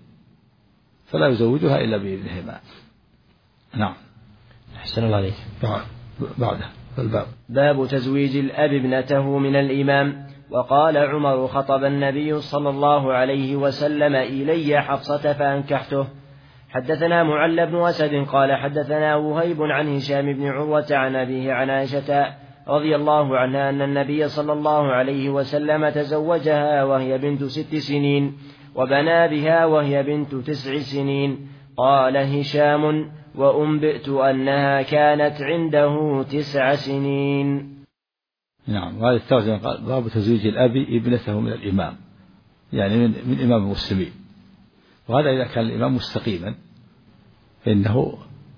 فلا يزوجها إلا بإذنهما. نعم. أحسن الله عليك. بعده الباب باب تزويج الأب ابنته من الإمام. وقال عمر: خطب النبي صلى الله عليه وسلم إلي حفصة فأنكحته. حدثنا معل بن أسد قال حدثنا وهيب عن هشام بن عروة عن أبيه عن عائشة رضي الله عنها أن النبي صلى الله عليه وسلم تزوجها وهي بنت ست سنين وبنى بها وهي بنت تسع سنين. قال هشام: وأنبئت أنها كانت عنده تسع سنين. نعم. وهذا الترجمة قال: باب تزويج الأب ابنته من الإمام، يعني من, من إمام المسلمين. وهذا إذا كان الإمام مستقيما فإنه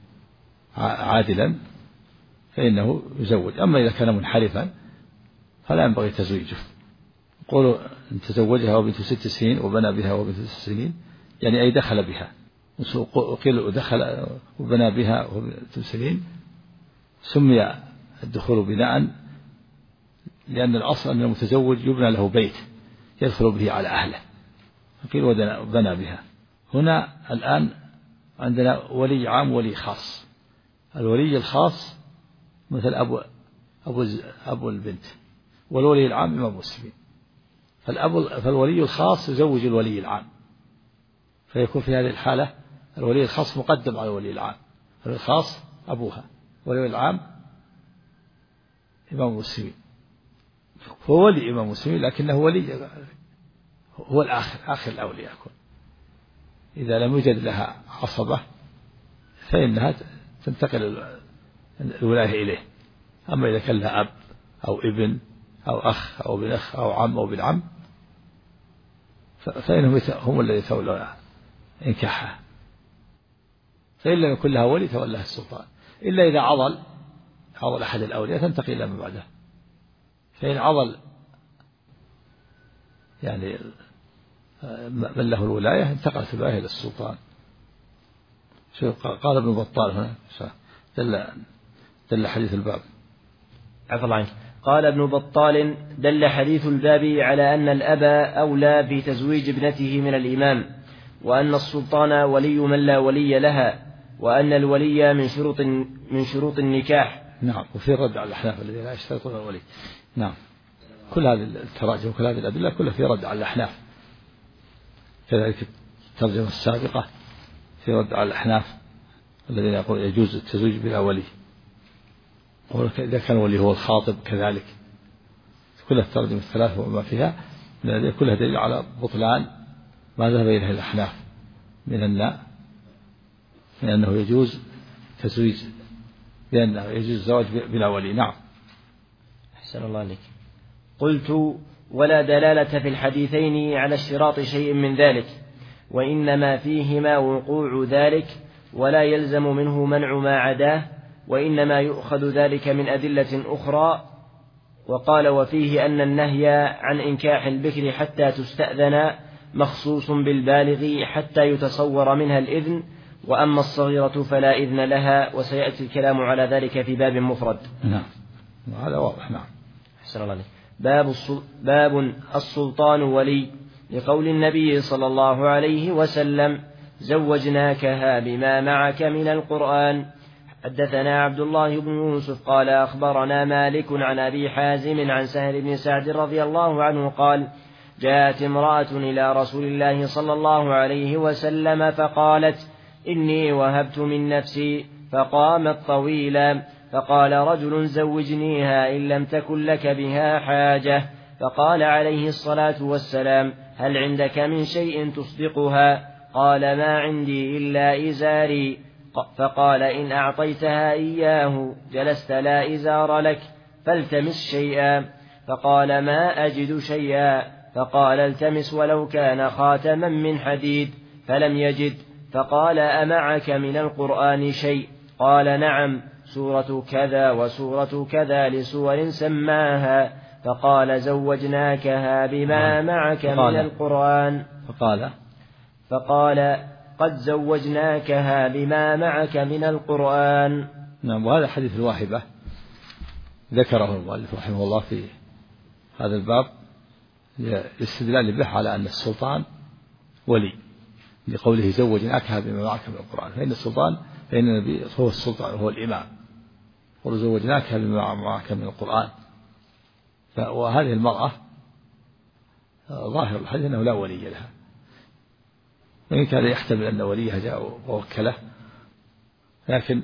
عادلا فإنه يزوج. أما إذا كان منحرفا فلا ينبغي تزويجه. يقولوا إن تزوجها وبنت ست سنين وبنى بها وبنت ست سنين، يعني أي دخل بها. وقيل دخل وبنى بها وبنت ست سنين، سمي الدخول بناء لأن الأصل أن المتزوج يبنى له بيت يدخل به على أهله، وقيل وبنى بها. هنا الآن عندنا ولي عام ولي خاص. الولي الخاص مثل أبو أبو أبو البنت، والولي العام إمام المسلمين. فالأب فالولي الخاص يزوج الولي العام، فيكون في هذه الحالة الولي الخاص مقدم على الولي العام. الولي الخاص أبوها، والولي العام إمام المسلمين. هو ولي إمام المسلمين لكنه ولي هو الآخر، آخر الأولياء يكون. إذا لم يوجد لها عصبة فإنها تنتقل الولاية إليه. أما إذا كان لها أب أو ابن أو أخ أو ابن أخ أو عم أو ابن عم فإنهم هم الذين تولون إنكاحها. فإن لم يكن لها ولي تولها السلطان، إلا إذا عضل عضل أحد الأولياء تنتقل إلى من بعده. فإن عضل يعني من له الولاية انتقلت الولاية إلى السلطان. قال ابن بطال هنا دل دل حديث الباب. عفى الله عنك. قال ابن بطال دل حديث الباب على أن الأب أولى بتزويج ابنته من الإمام، وأن السلطان ولي من لا ولي لها، وأن الولي من شروط من شروط النكاح. نعم. وفي رد على الأحناف الذين لا يشترطون الولي. نعم. كل هذه التراجم وكل هذه الأدلة كلها في رد على الأحناف. كذلك الترجمة السابقة في رد على الأحناف الذين يقول يجوز التزويج بلا ولي، إذا كان الولي هو الخاطب كذلك. كل الترجمة الثلاثة وما فيها كلها دليل على بطلان ما ذهب إليه الأحناف من أن من أنه يجوز تزويج، لأنه يجوز الزواج بلا ولي. نعم. أحسن الله عليك. قلت: ولا دلالة في الحديثين على اشتراط شيء من ذلك، وإنما فيهما وقوع ذلك ولا يلزم منه منع ما عداه، وإنما يؤخذ ذلك من أدلة أخرى. وقال: وفيه أن النهي عن إنكاح البكر حتى تستأذن مخصوص بالبالغ حتى يتصور منها الإذن، وأما الصغيرة فلا إذن لها، وسيأتي الكلام على ذلك في باب مفرد. نعم. هذا واضح. نعم. أحسن الله عليك. باب السل... باب السلطان ولي، لقول النبي صلى الله عليه وسلم: زوجناكها بما معك من القرآن. حدثنا عبد الله بن يوسف قال أخبرنا مالك عن أبي حازم عن سهل بن سعد رضي الله عنه قال: جاءت امرأة إلى رسول الله صلى الله عليه وسلم فقالت: إني وهبت من نفسي، فقامت طويلا، فقال رجل: زوجنيها إن لم تكن لك بها حاجة. فقال عليه الصلاة والسلام: هل عندك من شيء تصدقها؟ قال: ما عندي إلا إزاري. فقال: إن أعطيتها إياه جلست لا إزار لك، فالتمس شيئا. فقال: ما أجد شيئا. فقال: التمس ولو كان خاتما من حديد، فلم يجد. فقال: أمعك من القرآن شيء؟ قال: نعم، سورة كذا وسورة كذا لسور سماها. فقال: زوجناكها بما معك من القرآن. فقال فقال: قد زوجناكها بما معك من القرآن. نعم. وهذا حديث الواهبة ذكره المؤلف رحمه الله في هذا الباب للاستدلال به على أن السلطان ولي، لقوله زوجناكها بما معك من القرآن، فإن السلطان فإن النبي هو السلطان وهو الإمام، وزوجناكها بما معك من القرآن. وهذه المرأة ظاهر الحديث أنه لا ولي لها، وإن كان يحتمل أن وليها جاء ووكله، لكن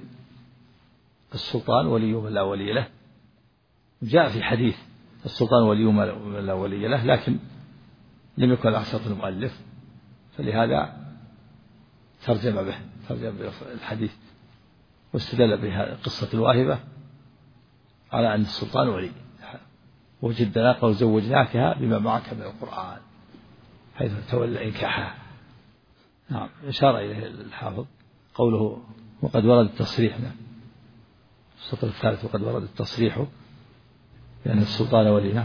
السلطان ولي من لا ولي له. جاء في حديث السلطان ولي من لا ولي له، لكن لم يكن على شرط المؤلف، فلهذا ترجم به ترجم بالحديث واستدل بها قصة الواهبة على أن السلطان ولي، وجدنا قال زوجناكها بما معك من القرآن، حيث تولى إنكاحها. نعم. إشارة إليه الحافظ قوله: وقد ورد التصريح. نعم. السطر الثالث: وقد ورد التصريح بأن السلطان ولينا.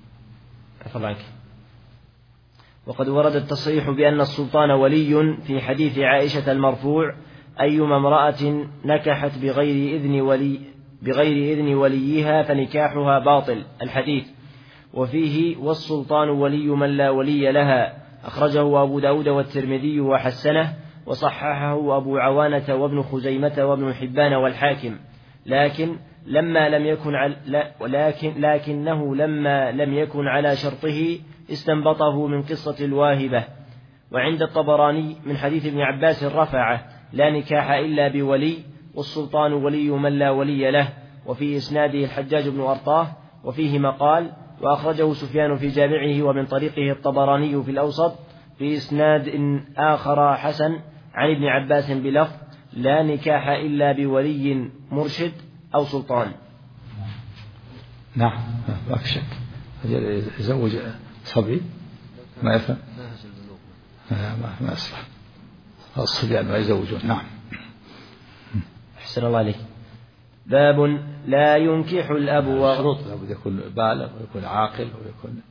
وقد ورد التصريح بأن السلطان ولي في حديث عائشة المرفوع: أيما امرأة نكحت بغير إذن ولي بغير إذن وليها فنكاحها باطل، الحديث. وفيه: والسلطان ولي من لا ولي لها. أخرجه أبو داود والترمذي وحسنه، وصححه أبو عوانة وابن خزيمة وابن حبان والحاكم. لكن لما لم يكن على لكن لكنه لما لم يكن على شرطه استنبطه من قصة الواهبة. وعند الطبراني من حديث ابن عباس رفعه: لا نكاح إلا بولي، والسلطان ولي من لا ولي له. وفي إسناده الحجاج بن أرطاه، وفيه مقال. وأخرجه سفيان في جامعه، ومن طريقه الطبراني في الأوسط في إسناد آخر حسن عن ابن عباس بلفظ: لا نكاح إلا بولي مرشد أو سلطان. نعم ما في شك. يزوج صبي ما يفهم ما ما يصلح الصبيان ما يزوجون. نعم. أحسن الله عليك. باب لا ينكح الأب شروط لابد يكون بالغ ويكون عاقل ويكون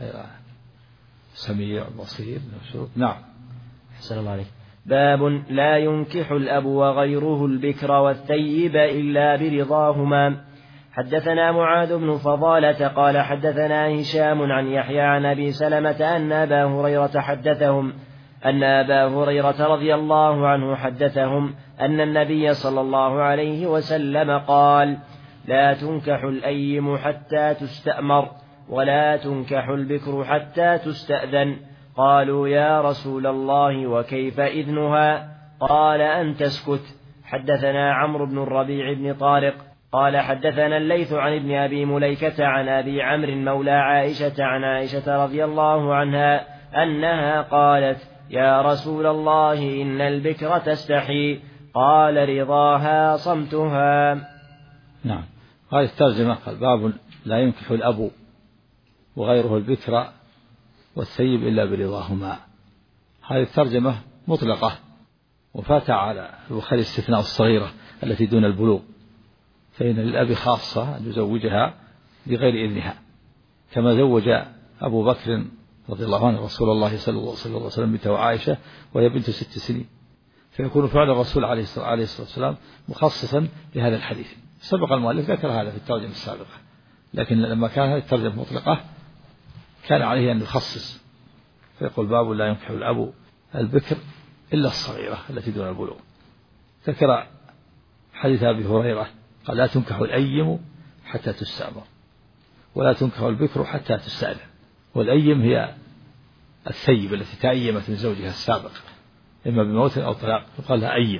سميع بصير. شروط. نعم. أحسن الله عليك. باب لا ينكح الأب وغيره البكر والثيب إلا برضاهما. حدثنا معاذ بن فضالة قال حدثنا هشام عن يحيى عن أبي سلمة أن أبا هريرة حدثهم أن أبا هريرة رضي الله عنه حدثهم أن النبي صلى الله عليه وسلم قال: لا تنكح الأيم حتى تستأمر، ولا تنكح البكر حتى تستأذن. قالوا: يا رسول الله وكيف إذنها؟ قال: أن تسكت. حدثنا عمرو بن الربيع بن طارق قال حدثنا الليث عن ابن أبي مليكة عن أبي عمرو مولى عائشة عن عائشة رضي الله عنها أنها قالت: يا رسول الله إن البكر تستحي. قال: رضاها صمتها. نعم. هذه الترجمة قال: باب لا ينكح الأب وغيره البكر والثيب إلا برضاهما. هذه الترجمة مطلقة، وفات على البخاري استثناء الصغيرة التي دون البلوغ، فإن للأب خاصة أن يزوجها بغير إذنها، كما زوج أبو بكر رضي الله عنه رسول الله صلى الله عليه وسلم بنته عائشة وهي بنت ست سنين، فيكون فعل الرسول عليه الصلاة والسلام مخصصا لهذا الحديث. سبق المؤلف ذكر هذا في الترجمة السابقة، لكن لما كان هذه الترجمة مطلقة كان عليه أن يخصص، فيقول: باب لا ينكح الأب البكر إلا الصغيرة التي دون البلوغ. ذكر حديث أبي هريرة قال: لا تنكح الأيم حتى تستأمر، ولا تنكح البكر حتى تستأذن. والأيم هي الثيب التي تأيمت من زوجها السابق إما بموت أو طلاق، يقال لها أيم.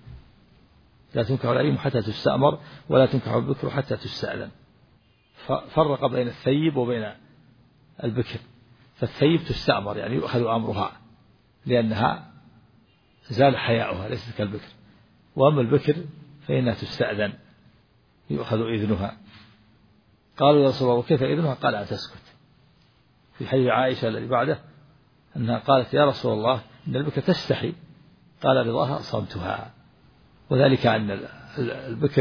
لا تنكح الأيم حتى تستأمر، ولا تنكح البكر حتى تستأذن. فرق بين الثيب وبين البكر. فالثيب تستأمر يعني يؤخذ أمرها لأنها زال حياؤها ليست كالبكر، وأما البكر فإنها تستأذن يؤخذ إذنها. قالوا: يا رسول الله كيف إذنها؟ قال: أن تسكت. في حديث عائشة الذي بعده أنها قالت: يا رسول الله إن البكر تستحي. قال: رضاها صمتها. وذلك أن البكر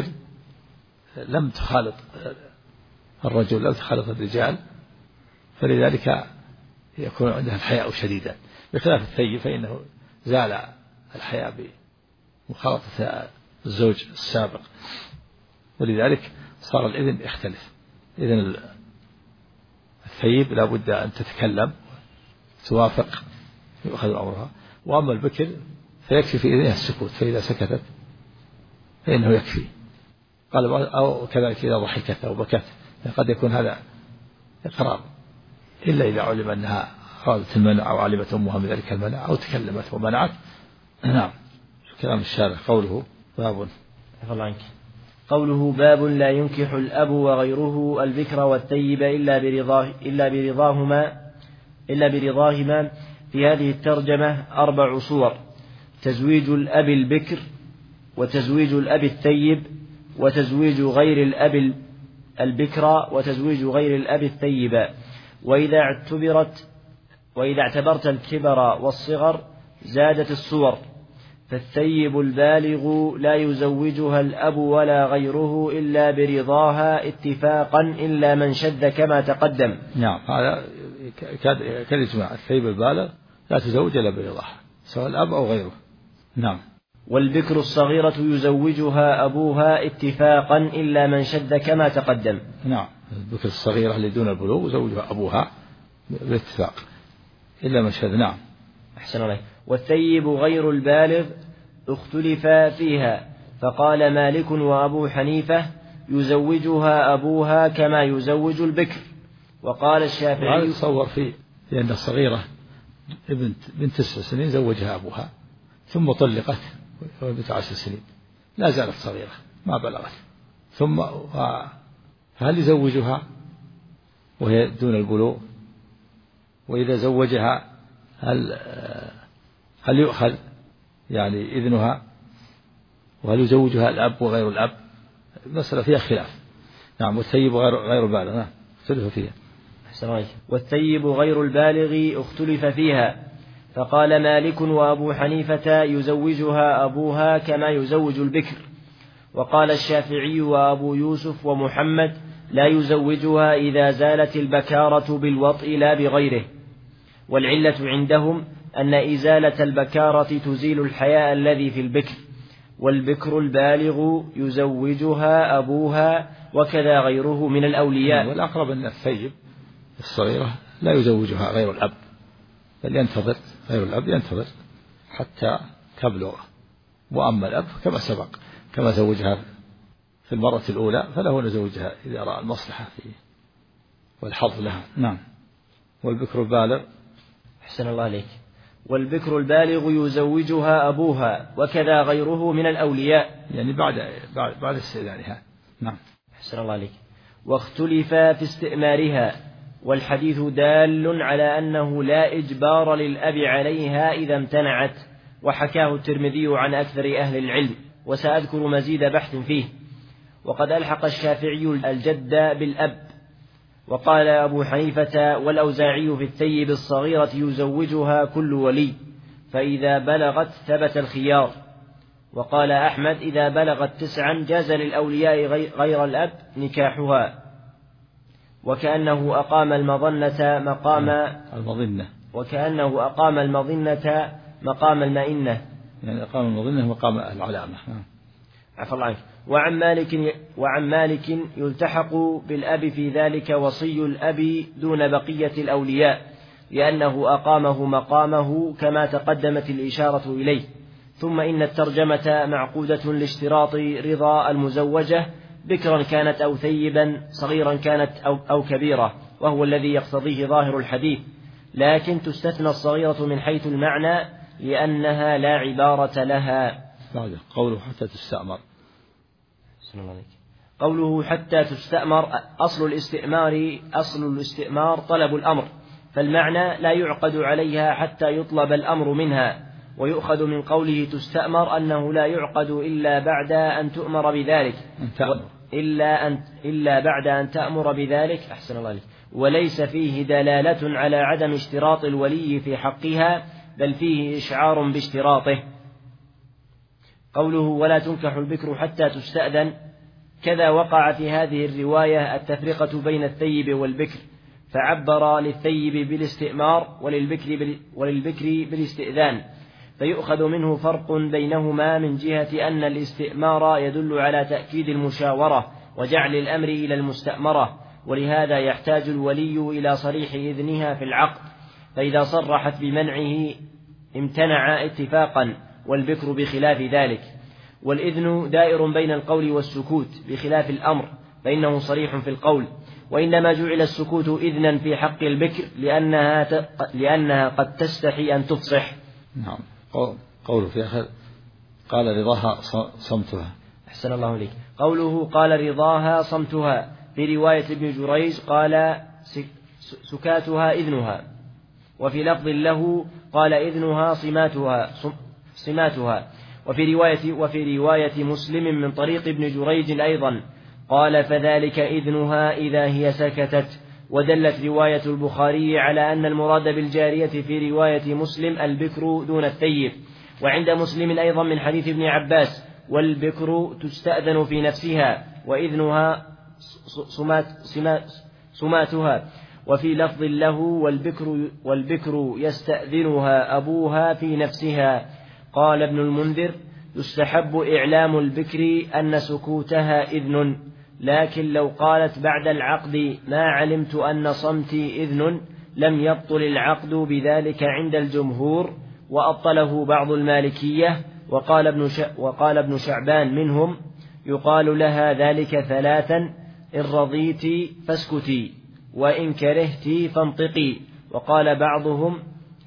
لم تخالط الرجل، لم تخالط الرجال، فلذلك يكون عندها الحياء شديدا، بخلاف الثيب فإنه زال الحياء بمخالطة الزوج السابق، ولذلك صار الإذن يختلف. إذن الثيب لا بد أن تتكلم توافق يؤخذ أمرها، وأما البكر فيكفي في إذنها السكوت، فإذا سكتت فإنه يكفي. قال: أو كذلك إذا ضحكت أو بكت، قد يكون هذا إقرار، إلا إذا علم أنها أرادت المنع أو علمت أمها من ذلك المنع أو تكلمت ومنعت. نعم. كلام الشارع قوله: باب قوله باب لا ينكح الأب وغيره البكر والثيب إلا برضاه إلا برضاهما إلا برضاهما. في هذه الترجمة أربع صور: تزويج الأب البكر، وتزويج الأب الثيب، وتزويج غير الأب البكر، وتزويج غير الأب الثيب. وإذا اعتبرت وإذا اعتبرت الكبر والصغر زادت الصور، فالثيب البالغ لا يزوجها الأب ولا غيره إلا برضاها اتفاقا إلا من شذ كما تقدم. نعم. هذا كالإجماع، الثيب البالغ لا تزوج إلا برضاها سواء الأب أو غيره. نعم. والبكر الصغيرة يزوجها أبوها اتفاقا إلا من شذ كما تقدم. نعم. البكر الصغيرة اللي دون البلوغ يزوجها أبوها بالاتفاق إلا من شذ. نعم. أحسن الله. والثيب غير البالغ اختلف فيها، فقال مالك وأبو حنيفة يزوجها أبوها كما يزوج البكر. وقال الشافعي هذا تصور فيه لأن الصغيرة بنت بنت تسع سنين زوجها أبوها ثم طلقت وبنت عشر سنين لا زالت صغيرة ما بلغت، ثم هل يزوجها وهي دون البلوغ؟ وإذا زوجها هل هل يؤخذ يعني إذنها؟ وهل يزوجها الأب وغير الأب؟ مسألة فيها خلاف. نعم. والثيب غير غير البالغ نعم اختلف فيها. والثيب غير البالغ اختلف فيها. فقال مالك وأبو حنيفة يزوجها أبوها كما يزوج البكر. وقال الشافعي وأبو يوسف ومحمد لا يزوجها إذا زالت البكارة بالوطء لا بغيره. والعلة عندهم أن إزالة البكارة تزيل الحياء الذي في البكر، والبكر البالغ يزوجها أبوها وكذا غيره من الأولياء. والأقرب أن الثيب الصغيرة لا يزوجها غير الأب، بل ينتظر غير الأب ينتظر حتى تبلغ. وأما الأب كما سبق كما زوجها في المرة الأولى فله أن يزوجها إذا رأى المصلحة فيه والحظ لها. نعم. والبكر البالغ أحسن الله عليك. والبكر البالغ يزوجها أبوها وكذا غيره من الأولياء، يعني بعد بعد, بعد استئذانها. نعم. أحسن الله عليك. واختلف في استئمارها، والحديث دال على أنه لا إجبار للأب عليها إذا امتنعت، وحكاه الترمذي عن أكثر أهل العلم، وسأذكر مزيد بحث فيه. وقد ألحق الشافعي الجد بالأب. وقال أبو حنيفة والأوزاعي في الثيب الصغيرة يزوجها كل ولي، فإذا بلغت ثبت الخيار. وقال أحمد إذا بلغت تسعا جاز للأولياء غير الأب نكاحها، وكأنه أقام المظنة مقام المظنة وكأنه أقام المظنة مقام المئنة، يعني أقام المظنة مقام العلامة. عفى الله عنك. وعن مالك وعن مالك يلتحق بالأب في ذلك وصي الأب دون بقية الأولياء، لأنه أقامه مقامه كما تقدمت الإشارة إليه. ثم إن الترجمة معقودة لاشتراط رضا المزوجة بكرا كانت أو ثيبا، صغيرا كانت أو, أو كبيرة، وهو الذي يقتضيه ظاهر الحديث، لكن تستثنى الصغيرة من حيث المعنى لأنها لا عبارة لها. بعد قوله حتى تستأمر. قوله حتى تستأمر أصل الاستئمار أصل الاستئمار طلب الأمر، فالمعنى لا يعقد عليها حتى يطلب الأمر منها. ويؤخذ من قوله تستأمر أنه لا يعقد إلا بعد أن تؤمر بذلك إلا أن إلا بعد أن تأمر بذلك. أحسن الله عليك. وليس فيه دلالة على عدم اشتراط الولي في حقها، بل فيه إشعار باشتراطه. قوله ولا تنكح البكر حتى تستأذن، كذا وقع في هذه الرواية التفرقة بين الثيب والبكر، فعبر للثيب بالاستئمار وللبكر وللبكر بالاستئذان، فيؤخذ منه فرق بينهما من جهة أن الاستئمار يدل على تأكيد المشاورة وجعل الأمر إلى المستأمرة، ولهذا يحتاج الولي إلى صريح إذنها في العقد، فإذا صرحت بمنعه امتنع اتفاقا، والبكر بخلاف ذلك. والإذن دائر بين القول والسكوت بخلاف الأمر، فإنه صريح في القول، وإنما جعل السكوت إذنا في حق البكر لأنها, ت... لأنها قد تستحي أن تفصح. نعم. قوله في آخر قال رضاها صمتها. أحسن الله عليك. قوله قال رضاها صمتها في رواية ابن جريج قال سكاتها إذنها، وفي لفظ له قال إذنها صماتها صماتها وفي رواية وفي رواية مسلم من طريق ابن جريج أيضا قال فذلك إذنها إذا هي سكتت. ودلت رواية البخاري على أن المراد بالجارية في رواية مسلم البكر دون الثيب. وعند مسلم أيضا من حديث ابن عباس والبكر تستأذن في نفسها وإذنها صمات صماتها. وفي لفظ له والبكر, والبكر يستأذنها أبوها في نفسها. قال ابن المنذر يستحب إعلام البكر أن سكوتها إذن، لكن لو قالت بعد العقد ما علمت أن صمتي إذن لم يبطل العقد بذلك عند الجمهور، وأبطله بعض المالكية وقال ابن, ش... وقال ابن شعبان منهم يقال لها ذلك ثلاثا: إن رضيت فاسكتي، وإن كرهت فانطقي. وقال بعضهم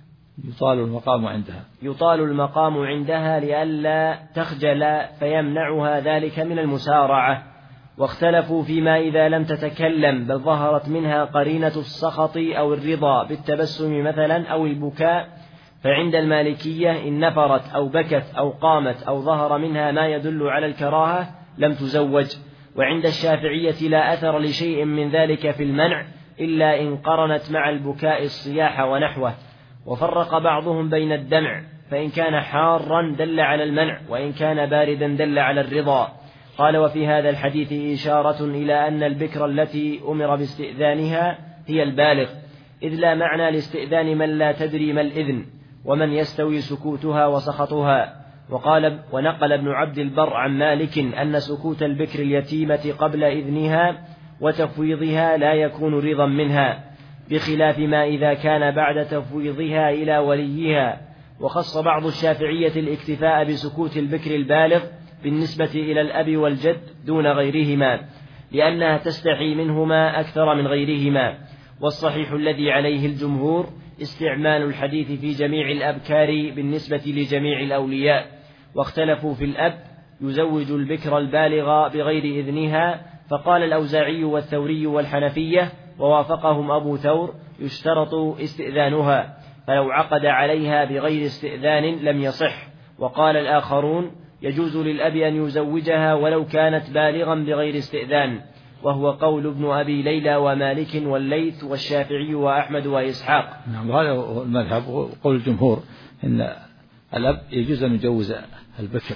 يطال المقام عندها يطال المقام عندها لئلا تخجل فيمنعها ذلك من المسارعة. واختلفوا فيما إذا لم تتكلم بل ظهرت منها قرينة السخط أو الرضا بالتبسم مثلا أو البكاء، فعند المالكية إن نفرت أو بكت أو قامت أو ظهر منها ما يدل على الكراهة لم تزوج. وعند الشافعية لا أثر لشيء من ذلك في المنع إلا إن قرنت مع البكاء الصياح ونحوه. وفرق بعضهم بين الدمع، فإن كان حارا دل على المنع، وإن كان باردا دل على الرضا. قال: وفي هذا الحديث إشارة إلى أن البكر التي أمر باستئذانها هي البالغ، إذ لا معنى لاستئذان من لا تدري ما الإذن ومن يستوي سكوتها وسخطها. وقال ونقل ابن عبد البر عن مالك أن سكوت البكر اليتيمة قبل إذنها وتفويضها لا يكون رضا منها، بخلاف ما إذا كان بعد تفويضها إلى وليها. وخص بعض الشافعية الاكتفاء بسكوت البكر البالغ بالنسبة إلى الأب والجد دون غيرهما، لأنها تستحي منهما أكثر من غيرهما. والصحيح الذي عليه الجمهور استعمال الحديث في جميع الأبكار بالنسبة لجميع الأولياء. واختلفوا في الأب يزوج البكر البالغ بغير إذنها، فقال الأوزاعي والثوري والحنفية ووافقهم أبو ثور يشترط استئذانها، فلو عقد عليها بغير استئذان لم يصح. وقال الآخرون يجوز للأب أن يزوجها ولو كانت بالغا بغير استئذان، وهو قول ابن أبي ليلى ومالك والليث والشافعي وأحمد وإسحاق. نعم، وهذا هو المذهب وقول الجمهور إن الأب يجوز أن يجوز البكر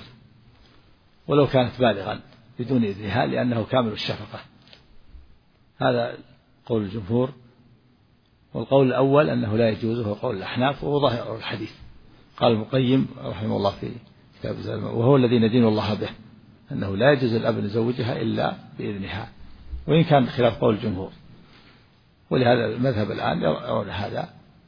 ولو كانت بالغا بدون إذنها لأنه كامل الشفقة. هذا قول الجمهور. والقول الأول أنه لا يجوز هو قول الأحناف، وهو ظاهر الحديث. قال ابن القيم رحمه الله في كتاب الزلمة وهو الذي ندين الله به أنه لا يجوز الأب أن يزوجها إلا بإذنها، وإن كان خلاف قول الجمهور. ولهذا المذهب الآن يرون هذا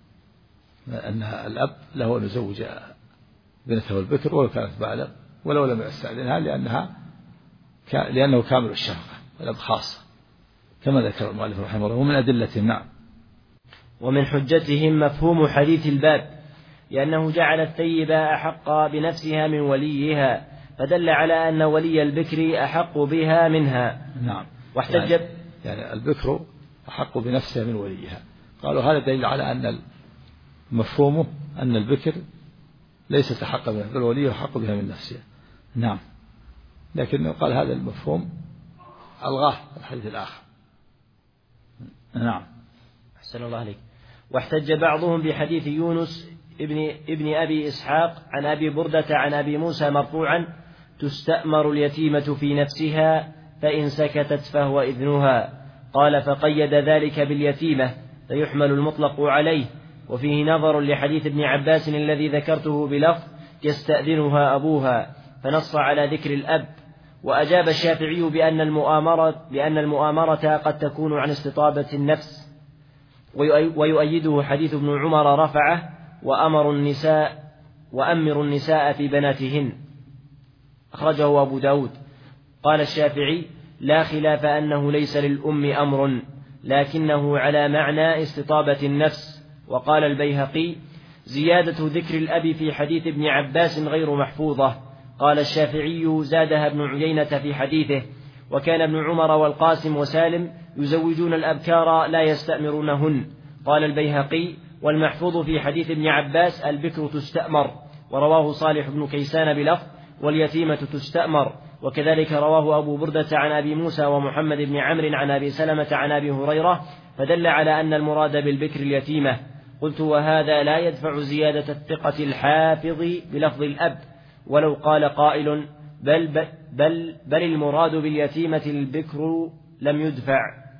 أن الأب له أن يزوج بنته البكر ولو كانت بالغ ولو لم يستأذنها لأنها لأنه كامل الشفقة، والأب خاصة كما ذكر المؤلف رحمه الله. ومن أدلتهم نعم. ومن حجتهم مفهوم حديث الباب، لأنه جعل الثيبة أحق بنفسها من وليها، فدل على أن ولي البكر أحق بها منها. نعم. واحتج يعني, يعني البكر أحق بنفسها من وليها. قالوا هذا دليل على أن مفهومه أن البكر ليست أحق بها بل وليه أحق بها من نفسها. نعم. لكن قال هذا المفهوم ألغاه الحديث الآخر. نعم. أحسن الله عليك. واحتج بعضهم بحديث يونس ابن, ابن أبي إسحاق عن أبي بردة عن أبي موسى مرفوعا: تستأمر اليتيمة في نفسها فإن سكتت فهو إذنها. قال: فقيد ذلك باليتيمة فيحمل المطلق عليه. وفيه نظر لحديث ابن عباس الذي ذكرته بلفظ يستأذنها أبوها، فنص على ذكر الأب. وأجاب الشافعي بأن المؤامرة, بأن المؤامرة قد تكون عن استطابة النفس، ويؤيده حديث ابن عمر رفعه: وأمر النساء وأمر النساء في بناتهن، أخرجه أبو داود. قال الشافعي: لا خلاف أنه ليس للأم أمر، لكنه على معنى استطابة النفس. وقال البيهقي: زيادة ذكر الأب في حديث ابن عباس غير محفوظة. قال الشافعي: زادها ابن عيينة في حديثه. وكان ابن عمر والقاسم وسالم يزوجون الأبكار لا يستأمرونهن. قال البيهقي: والمحفوظ في حديث ابن عباس البكر تستأمر. ورواه صالح بن كيسان بلفظ: واليتيمة تستأمر. وكذلك رواه أبو بردة عن أبي موسى ومحمد بن عمرو عن أبي سلمة عن أبي هريرة، فدل على أن المراد بالبكر اليتيمة. قلت: وهذا لا يدفع زيادة الثقة الحافظ بلفظ الأب، ولو قال قائل: بل, بل, بل, بل المراد باليتيمة البكر لم يدفع.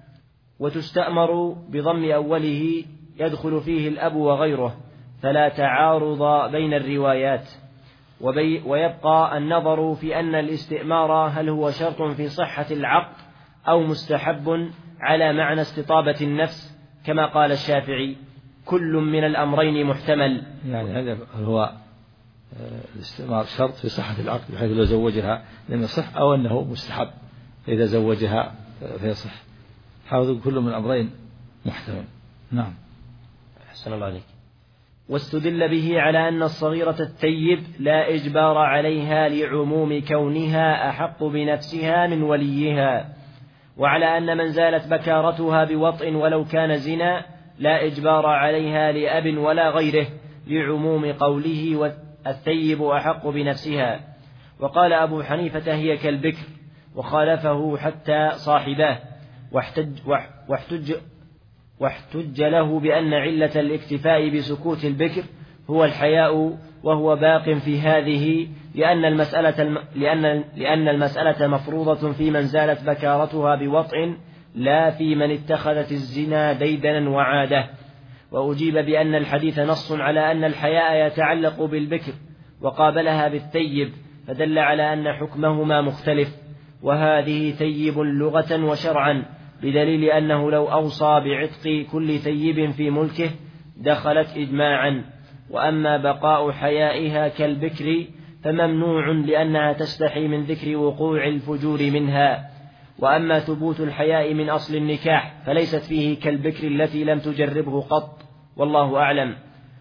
وتستأمر بضم أوله يدخل فيه الأب وغيره، فلا تعارض بين الروايات. وبي ويبقى النظر في أن الاستئمار هل هو شرط في صحة العقد أو مستحب على معنى استطابة النفس، كما قال الشافعي: كل من الأمرين محتمل. يعني هذا هو الاستمرار شرط في صحة العقد بحيث لو زوجها لم يصح، أو أنه مستحب إذا زوجها فيصح. حاول كل من الأمرين محتمل. نعم. أحسن الله عليك. واستدل به على أن الصغيرة الثيب لا إجبار عليها لعموم كونها أحق بنفسها من وليها، وعلى أن من زالت بكارتها بوطء ولو كان زنا لا إجبار عليها لأب ولا غيره لعموم قوله والثيب أحق بنفسها. وقال أبو حنيفة هي كالبكر، وخالفه حتى صاحباه، واحتج, واحتج, واحتج له بأن علة الاكتفاء بسكوت البكر هو الحياء، وهو باق في هذه لأن المسألة, لأن, لأن المسألة مفروضة في من زالت بكارتها بوطء لا في من اتخذت الزنا ديدنا وعادة. وأجيب بأن الحديث نص على أن الحياء يتعلق بالبكر وقابلها بالثيب، فدل على أن حكمهما مختلف، وهذه ثيب لغة وشرعا، بدليل أنه لو أوصى بعتق كل ثيب في ملكه دخلت إجماعا. وأما بقاء حيائها كالبكر فممنوع لأنها تستحي من ذكر وقوع الفجور منها. وأما ثبوت الحياء من أصل النكاح فليست فيه كالبكر التي لم تجربه قط، والله أعلم.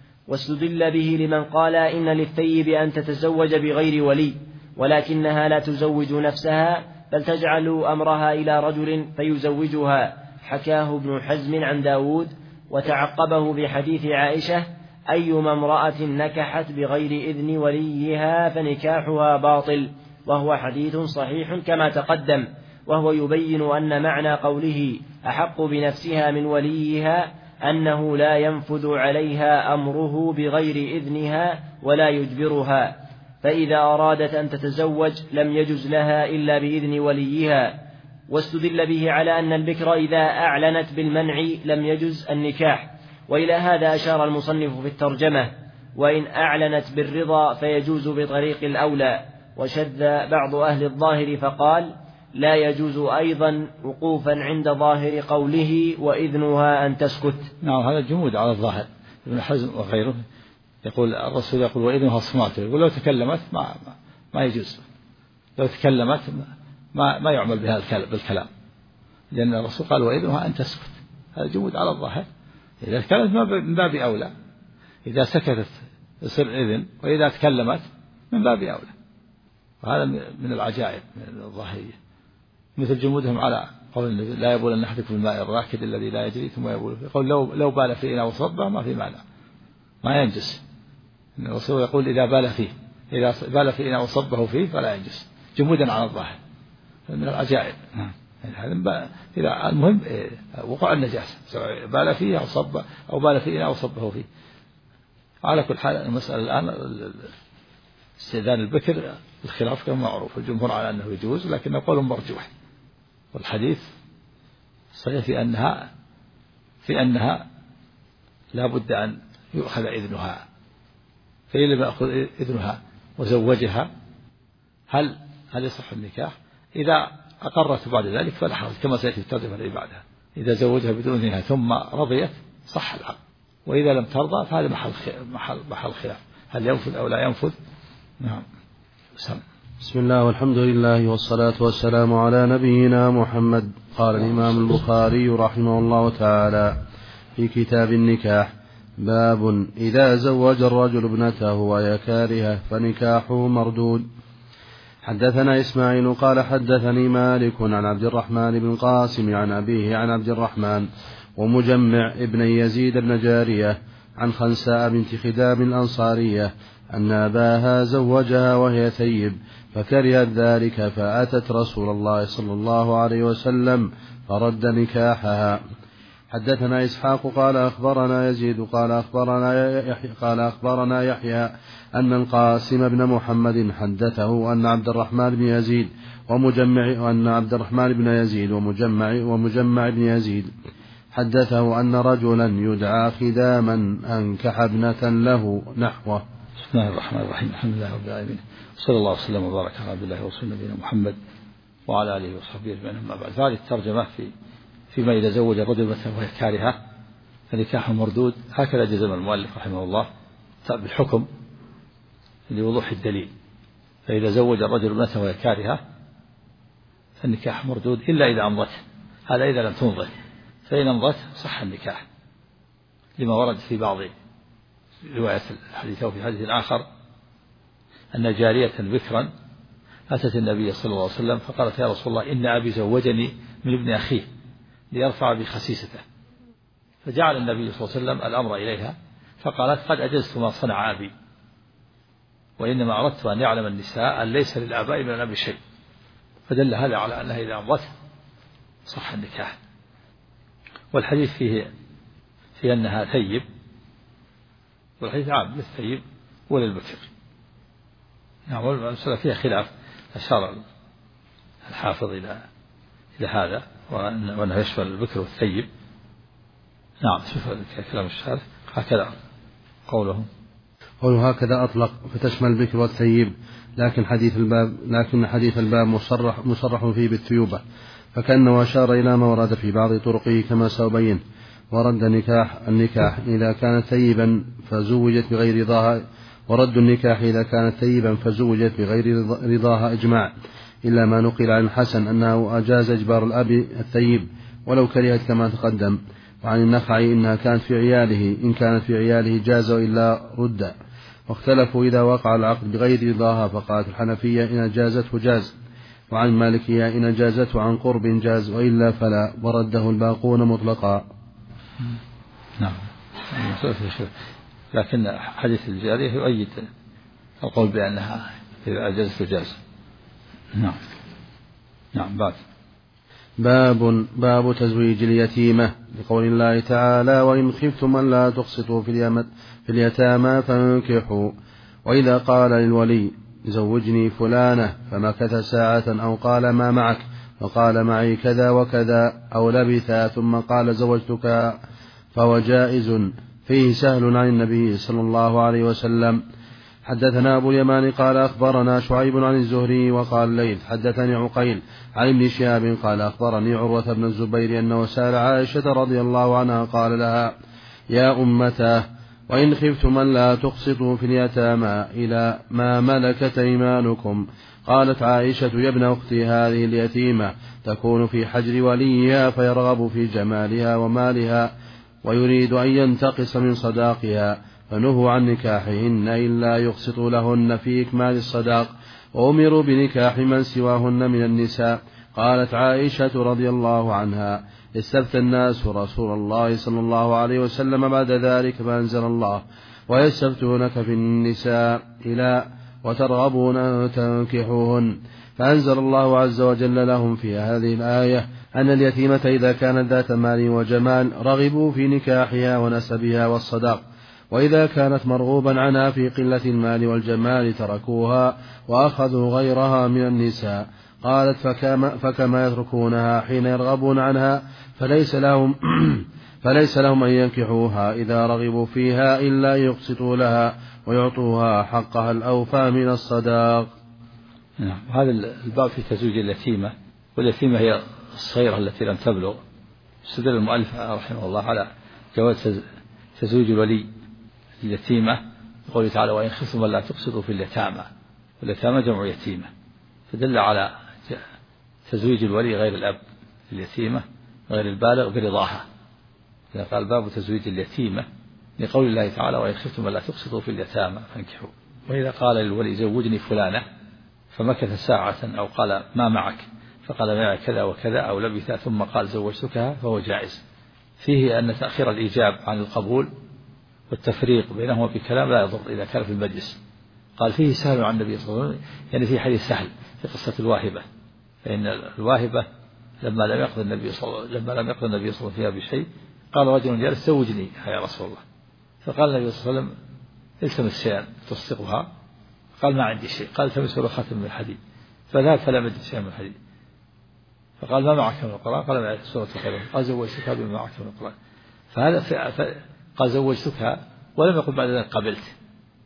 واستدل به لمن قال إن للثيب أن تتزوج بغير ولي، ولكنها لا تزوج نفسها بل تجعل أمرها إلى رجل فيزوجها، حكاه ابن حزم عن داود، وتعقبه بحديث عائشة أيما امرأة نكحت بغير إذن وليها فنكاحها باطل، وهو حديث صحيح كما تقدم. وهو يبين أن معنى قوله أحق بنفسها من وليها أنه لا ينفذ عليها أمره بغير إذنها ولا يجبرها، فإذا أرادت أن تتزوج لم يجز لها إلا بإذن وليها. واستدل به على أن البكر إذا أعلنت بالمنع لم يجز النكاح، وإلى هذا أشار المصنف في الترجمة، وإن أعلنت بالرضا فيجوز بطريق الأولى. وشذ بعض أهل الظاهر فقال لا يجوز أيضا وقوفا عند ظاهر قوله وإذنها أن تسكت. نعم، هذا الجمود على الظاهر. ابن حزم وغيره يقول الرسول يقول وإذنها الصمات، يقول لو تكلمت ما, ما, ما يجوز، لو تكلمت ما, ما يعمل بهذا بالكلام، لأن الرسول قال وإذنها أن تسكت. هذا جمود على الظاهر. إذا تكلمت من باب أولى، إذا سكتت يصير إذن، وإذا تكلمت من باب أولى. وهذا من العجائب من الظاهرية، مثل جمودهم على قول لا يبول أن أحدكم الماء الراكد الذي لا يجري ثم يبول، يقول لو لو بال في إناء وصبه ما في مانع، ما ينجس. الرسول يقول إذا بال فيه، إذا بال في إناء وصبه فيه فلا ينجس، جمودا على الظاهر من العجائب. هذا إذا المهم وقوع النجاسة سواء بال فيه أو صب أو بال في إناء وصبه فيه. على كل حال المسألة الآن استئذان البكر الخلاف كما معروف، الجمهور على أنه يجوز لكن قول مرجوح، والحديث صحيح في أنها في أنها لا بد أن يؤخذ إذنها، فإن لم يأخذ إذنها وزوجها هل هل يصح النكاح؟ إذا أقرت بعد ذلك فلا حرج كما سيأتي في الترجمة التي بعدها. إذا زوجها بدون إذنها ثم رضيت صح العقد، وإذا لم ترضى فهذا محل محل محل خلاف، هل ينفذ أو لا ينفذ. نعم. سم. بسم الله والحمد لله والصلاة والسلام على نبينا محمد. قال الإمام البخاري رحمه الله تعالى في كتاب النكاح: باب إذا زوج الرجل ابنته وهي كارهة فنكاحه مردود. حدثنا إسماعيل قال حدثني مالك عن عبد الرحمن بن القاسم عن أبيه عن عبد الرحمن ومجمع ابن يزيد بن جارية عن خنساء بنت خدام الأنصارية أن أباها زوجها وهي ثيب فكرهت ذلك فأتت رسول الله صلى الله عليه وسلم فرد نكاحها. حدثنا إسحاق قال أخبرنا يزيد قال أخبرنا يحيى قال أخبرنا يحيى أن القاسم بن محمد حدثه أن عبد الرحمن بن يزيد ومجمع أن عبد الرحمن بن يزيد ومجمع ومجمع بن يزيد حدثه أن رجلا يدعى خداما أنكح ابنة له نحوه. بسم الله الرحمن الرحيم. الحمد لله رب العالمين، صلى الله وسلم وبارك على عبد الله ورسوله نبينا محمد وعلى آله وصحبه أجمعين. أما بعد، هذه الترجمة في فيما إذا زوج الرجل ابنته وهي كارهة فنكاحه مردود، هكذا جزم المؤلف رحمه الله بالحكم لوضوح الدليل. فإذا زوج الرجل ابنته وهي كارهة فالنكاح مردود إلا إذا أمضته، هذا إذا لم تنضه، فإن أمضته صح النكاح، لما ورد في بعض رواية الحديث أو في حديث آخر أن جارية بكرا أتت النبي صلى الله عليه وسلم فقالت يا رسول الله إن أبي زوجني من ابن أخيه ليرفع بخسيسته، فجعل النبي صلى الله عليه وسلم الأمر إليها فقالت قد أجزت ما صنع أبي، وإنما أردت أن يعلم النساء أن ليس للآباء من الأب شيء، فدل هذا على أنها إذا أمضته صح النكاح. والحديث فيه في أنها ثيب، والحديث عام للثيب وللبكر. نعم، والمسألة فيها خلاف، أشار الحافظ إلى إلى هذا وأنه يشمل البكر والثيب. نعم، شوف كلام الشارح هكذا قوله قوله هكذا أطلق فتشمل البكر والثيب، لكن حديث الباب لكن حديث الباب مصرح مصرح فيه بالثيوبة، فكأنه أشار إلى ما ورد في بعض طرقه كما سأبين. ورد النكاح النكاح إذا كانت ثيبا فزوجت بغير رضاها ورد النكاح إذا كانت ثيبا فزوجت بغير رضاها إجماع، إلا ما نقل عن الحسن أنه أجاز إجبار الأب الثيب ولو كرهت كما تقدم. وعن النخعي إنها كانت في عياله، إن كانت في عياله جاز وإلا رد. واختلفوا إذا وقع العقد بغير رضاها، فقالت الحنفية إن أجازته جاز، وعن المالكية إن أجازته عن قرب جاز وإلا فلا، ورده الباقون مطلقا. نعم، لكن حديث الجارية يؤيد القول بأنها إذا أجازته جاز. نعم. نعم. بعد باب باب تزويج اليتيمة، لقول الله تعالى وإن خفتم أن لا تقسطوا في اليتامى فانكحوا. وإذا قال للولي زوجني فلانة فمكث ساعة أو قال ما معك فقال معي كذا وكذا أو لبث ثم قال زوجتك فهو جائز، فيه سهل عن النبي صلى الله عليه وسلم. حدثنا أبو اليمان قال أخبرنا شعيب عن الزهري وقال ليث حدثني عقيل عن ابن شهاب قال أخبرني عروة بن الزبير أنه سأل عائشة رضي الله عنها قال لها يا أمته وإن خفتم أن لا تقسطوا في اليتامى إلى ما ملكت أيمانكم. قالت عائشة يا ابن أختي هذه اليتيمة تكون في حجر وليها فيرغب في جمالها ومالها ويريد أن ينتقص من صداقها، فنهوا عن نكاحهن إلا يقسطوا لهن في إكمال الصداق، وأمروا بنكاح من سواهن من النساء. قالت عائشة رضي الله عنها استفتى الناس رسول الله صلى الله عليه وسلم بعد ذلك فأنزل الله ويستفتونك في النساء إلى وترغبون أن تنكحوهن، فأنزل الله عز وجل لهم في هذه الآية أن اليتيمة إذا كانت ذات مال وجمال رغبوا في نكاحها ونسبها والصداق، وإذا كانت مرغوبا عنها في قلة المال والجمال تركوها وأخذوا غيرها من النساء. قالت فكما, فكما يتركونها حين يرغبون عنها فليس لهم فليس لهم أن ينكحوها إذا رغبوا فيها إلا يقسطوا لها ويعطوها حقها الأوفى من الصداق. نعم. هذا الباب في تزويج اليتيمة، واليتيمة هي الصغيرة التي لم تبلغ. استدل المؤلف رحمه الله على جواز تزويج الولي اليتيمة يقول تعالى وإن خفتم لا تقسطوا في اليتامى، واليتامى جمع يتيمة، فدل على تزويج الولي غير الأب اليتيمة غير البالغ برضاها. إذا قال باب تزويج اليتيمة لقول الله تعالى وإن خفتم لا تقسطوا في اليتامى فانكحوا. وإذا قال للولي زوجني فلانة فمكث ساعة أو قال ما معك فقال معي كذا وكذا أو لبث ثم قال زوجتكها فهو جائز. فيه أن تأخير الإيجاب عن القبول والتفريق بينهما بكلام لا يضر إذا كان في المجلس. قال فيه سهل عن النبي صلى الله عليه وسلم، يعني فيه حديث سهل في قصة الواهبة، فإن الواهبة لما لم يقضي النبي صلى الله عليه وسلم لما لم يقضي النبي صلى الله عليه وسلم فيها بشيء قال رجل جالس زوجني يا رسول الله، فقال النبي صلى الله عليه وسلم التمس شيئا تصدقها، قال ما عندي شيء، قال التمس له خاتم من الحديد، فذهب فلم يجد شيئا من الحديد، فقال ما معك من القرآن؟ قال معي سورة القرآن، قال زوجتك بما معك من القرآن، فهذا قال زوجتك ولم يقل بعد ذلك قبلت،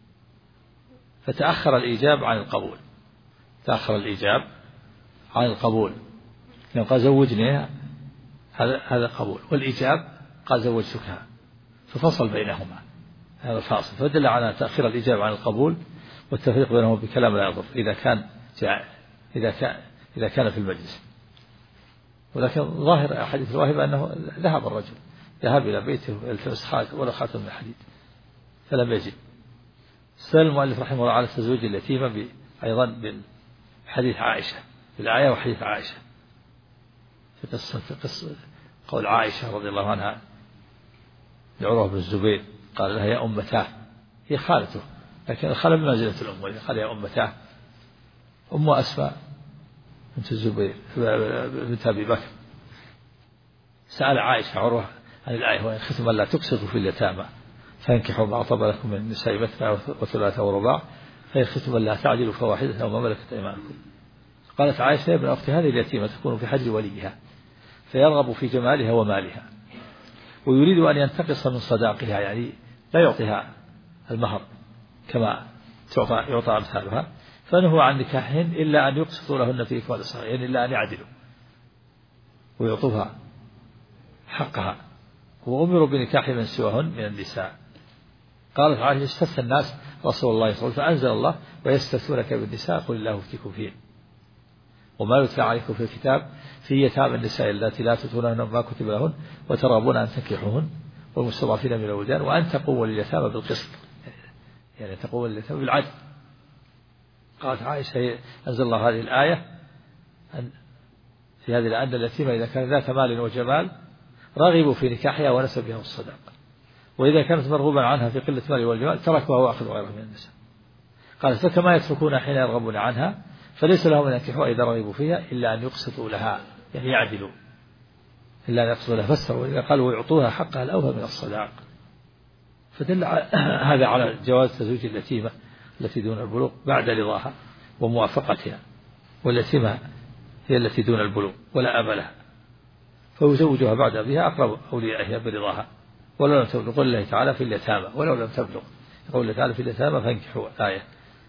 فتأخر الإيجاب عن القبول، تأخر الإيجاب عن القبول، لأنه قال زوجني هذا هذا قبول، والإيجاب قال زوجتك، ففصل بينهما هذا الفاصل، فدل على تأخير الإيجاب عن القبول والتفريق بينهم بكلام لا يضر إذا كان إذا كان إذا كان في المجلس. ولكن ظاهر حديث الواهبة أنه ذهب الرجل ذهب إلى بيته يلتمس خاتم ولا خاتم من حديد فلم يجد. سأل المؤلف رحمه الله على تزويج اليتيمة أيضا بحديث عائشة بالآية وحديث عائشة في قصة, في قصة قول عائشة رضي الله عنها لعروة بن الزبير قال لها يا أمتاه، هي خالته لكن الخالة بمنزلة الأم، قال يا أمتاه. أم أسماء بنت الزبير بنت أبي بكر سأل عائشة عروة عن الآية وإن خفتم ألا تقسطوا في اليتامى فانكحوا ما طاب لكم من النساء مثنى وثلاث ورباع فإن خفتم ألا تعدلوا فواحدة أو ما ملكت أيمانكم. قالت عائشة يا ابن أختي هذه اليتيمة تكون في حجر وليها فيرغب في جمالها ومالها ويريد أن ينتقص من صداقها، يعني لا يعطيها المهر كما تعطى يعطى أمثالها، فنهوا عن نكاحهن إلا أن يقسطوا لهن في إكمال الصلاة، يعني إلا أن يعدلوا ويعطوها حقها، وأمروا بنكاح من سواهن من النساء. قالت عائشة استفتى الناس رسول الله صلى الله عليه وسلم فأنزل الله ويستفتونك بالنساء قل الله يفتيكم فيه وما يتلى عليكم في الكتاب في يتامى النساء اللاتي لا تؤتونهن ما كتب لهن وترغبون أن تنكحوهن والمستضعفين من الولدان وأن تقوموا لليتامى بالقسط، يعني تقوموا لليتامى بالعدل. قالت عائشة أنزل الله هذه الآية أن في هذه الآية اليتيمة إذا كان ذات مال وجمال رغبوا في نكاحها ونسبها والصداق، وإذا كانت مرغوبا عنها في قلة مال والجمال تركوها وأخذوا غيرها من النساء. قالت فكما يتركون حين يرغبون عنها فليس لهم أن ينكحوا إذا رغبوا فيها إلا أن يقسطوا لها، يعني يعدلوا إلا أن يقسطوا لها. فسروا إذا قالوا ويعطوها حقها الأوفى من الصداق، فدل هذا على جواز تزويج اليتيمة التي دون البلوغ بعد رضاها وموافقتها، واليتيمة هي التي دون البلوغ ولا أب لها فيزوجها بعد أبيها أقرب أوليائها برضاها ولو لم تبلغ. قول الله تعالى في اليتامى ولو لم تبلغ، يقول الله تعالى في اليتامى فانكحوا آية.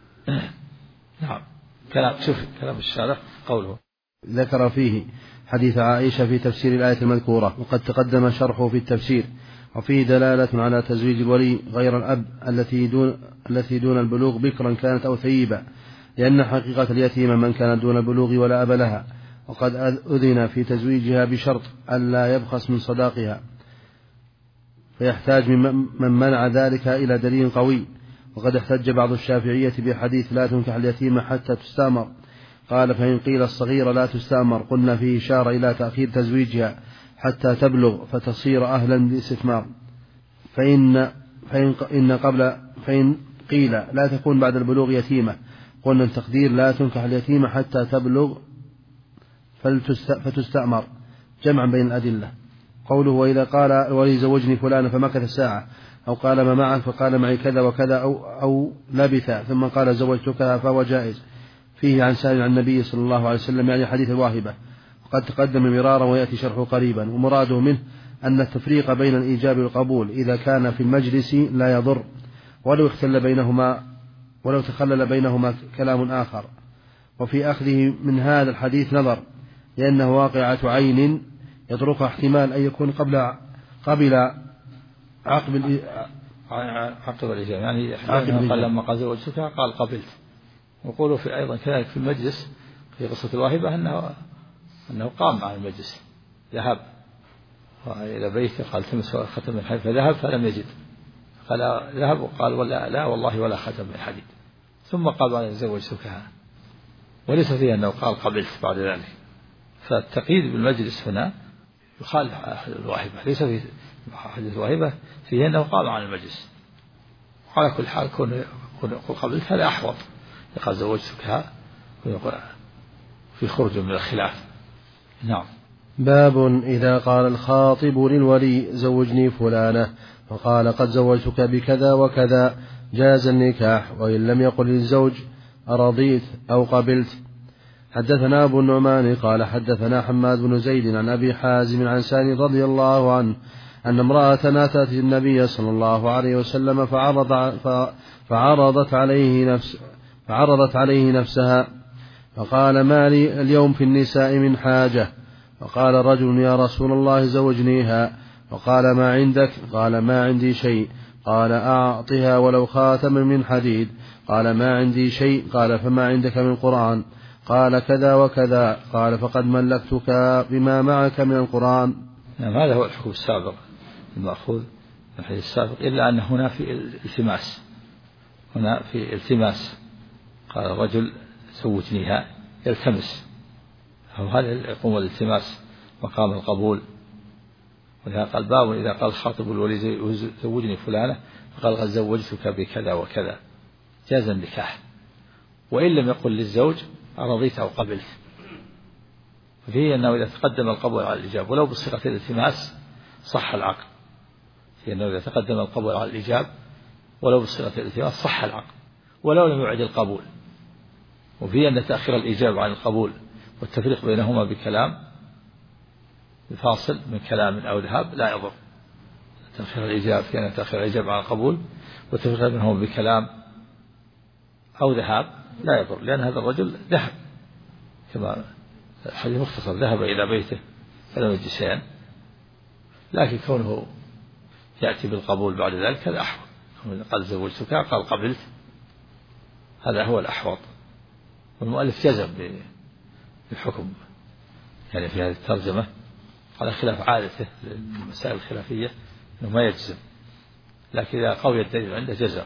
نعم. كلام شوف كلام الشارح قوله ذكر فيه حديث عائشة في تفسير الآية المذكورة وقد تقدم شرحه في التفسير، وفيه دلالة على تزويج الولي غير الأب التي دون, التي دون البلوغ بكرا كانت أو ثيبا، لأن حقيقة اليتيمة من كانت دون البلوغ ولا أب لها، وقد أذن في تزويجها بشرط ألا يبخس من صداقها، فيحتاج من منع ذلك إلى دليل قوي. وقد احتج بعض الشافعية بحديث لا تنكح اليتيمة حتى تستأمر، قال فإن قيل الصغيرة لا تستأمر قلنا فيه إشارة إلى تأخير تزويجها حتى تبلغ فتصير أهلا للاستثمار، فإن, فإن, إن قبل فإن قيل لا تكون بعد البلوغ يتيمة قلنا التقدير لا تنكح اليتيمة حتى تبلغ فتستأمر، جمعا بين الأدلة. قوله وإذا قال الولي زوجني فلانا فمكث ساعة أو قال ما معك فقال معي كذا وكذا أو, أو لبث ثم قال زوجتك فهو جائز، فيه عن سائل عن النبي صلى الله عليه وسلم يعني حديث الواهبة، وقد تقدم مرارا ويأتي شرحه قريبا. ومراده منه أن التفريق بين الإيجاب والقبول إذا كان في المجلس لا يضر ولو اختل بينهما ولو تخلل بينهما كلام آخر. وفي أخذه من هذا الحديث نظر، لأنه واقعة عين يطرقها احتمال أن يكون قبل قبل عقب عقب الإجابة، يعني قال لما قال زوجتك قال قبلت. وقولوا في أيضا كذلك في المجلس في قصة الواهبة أنه أنه قام عن المجلس ذهب إلى بيته قال تمس ختم من حديد فذهب فلم يجد، قال ذهب وقال ولا لا والله ولا ختم من حديد، ثم قال أنا زوجتكها، وليس فيه أنه قال قبلت بعد ذلك. فالتقييد بالمجلس هنا يخالف الواهبة، ليس في حديث الواهبة فيه أنه قام عن المجلس. على كل حال كون يقول قبلت هذا أحوط، قال زوجتكها في خرج من الخلاف. نعم. باب إذا قال الخاطب للولي زوجني فلانة فقال قد زوجتك بكذا وكذا جاز النكاح، وإن لم يقل للزوج أرضيت أو قبلت. حدثنا أبو النعمان قال حدثنا حماد بن زيد عن أبي حازم عن سالم رضي الله عنه أن امرأة أتت النبي صلى الله عليه وسلم فعرض فعرضت عليه نفس فعرضت عليه نفسها فقال ما لي اليوم في النساء من حاجة، فقال رجل يا رسول الله زوجنيها، فقال ما عندك؟ قال ما عندي شيء، قال أعطها ولو خاتم من حديد. قال ما عندي شيء. قال فما عندك من القرآن؟ قال كذا وكذا. قال فقد ملكتك بما معك من القرآن. نعم هذا هو الحكم السابق المأخوذ من الحديث السابق، إلا أن هنا في التماس، هنا في التماس. قال الرجل زوجنيها يلتمس، هذا يقوم الالتماس مقام القبول. ولهذا قال باب إذا قال خاطب الولي زوجني فلانة فقال قد زوجتك بكذا وكذا جاز النكاح، وإن لم يقل للزوج أرضيت أو قبلت. ففيه أنه إذا تقدم القبول على الإجاب ولو بصيغة الالتماس صح العقد، فيه أنه إذا تقدم القبول على الإجاب ولو بصيغة الالتماس صح العقد ولو لم يعد القبول. وفيه أن تأخير الإجاب عن القبول والتفريق بينهما بكلام بفاصل من كلام أو ذهاب لا يضر. تأخير الإجاب في أن تأخير الإجاب عن القبول والتفريق بينهما بكلام أو ذهاب لا يضر، لأن هذا الرجل ذهب كما الحديث مختصر ذهب إلى بيته فلم يجد شيئا، لكن كونه يأتي بالقبول بعد ذلك هذا أحوط. قال زوجتك قال قبلت، هذا هو الأحوط. والمؤلف جزم بالحكم يعني في هذه الترجمة على خلاف عادته المسائل الخلافية أنه ما يجزم، لكن إذا قوي الدليل عنده جزم.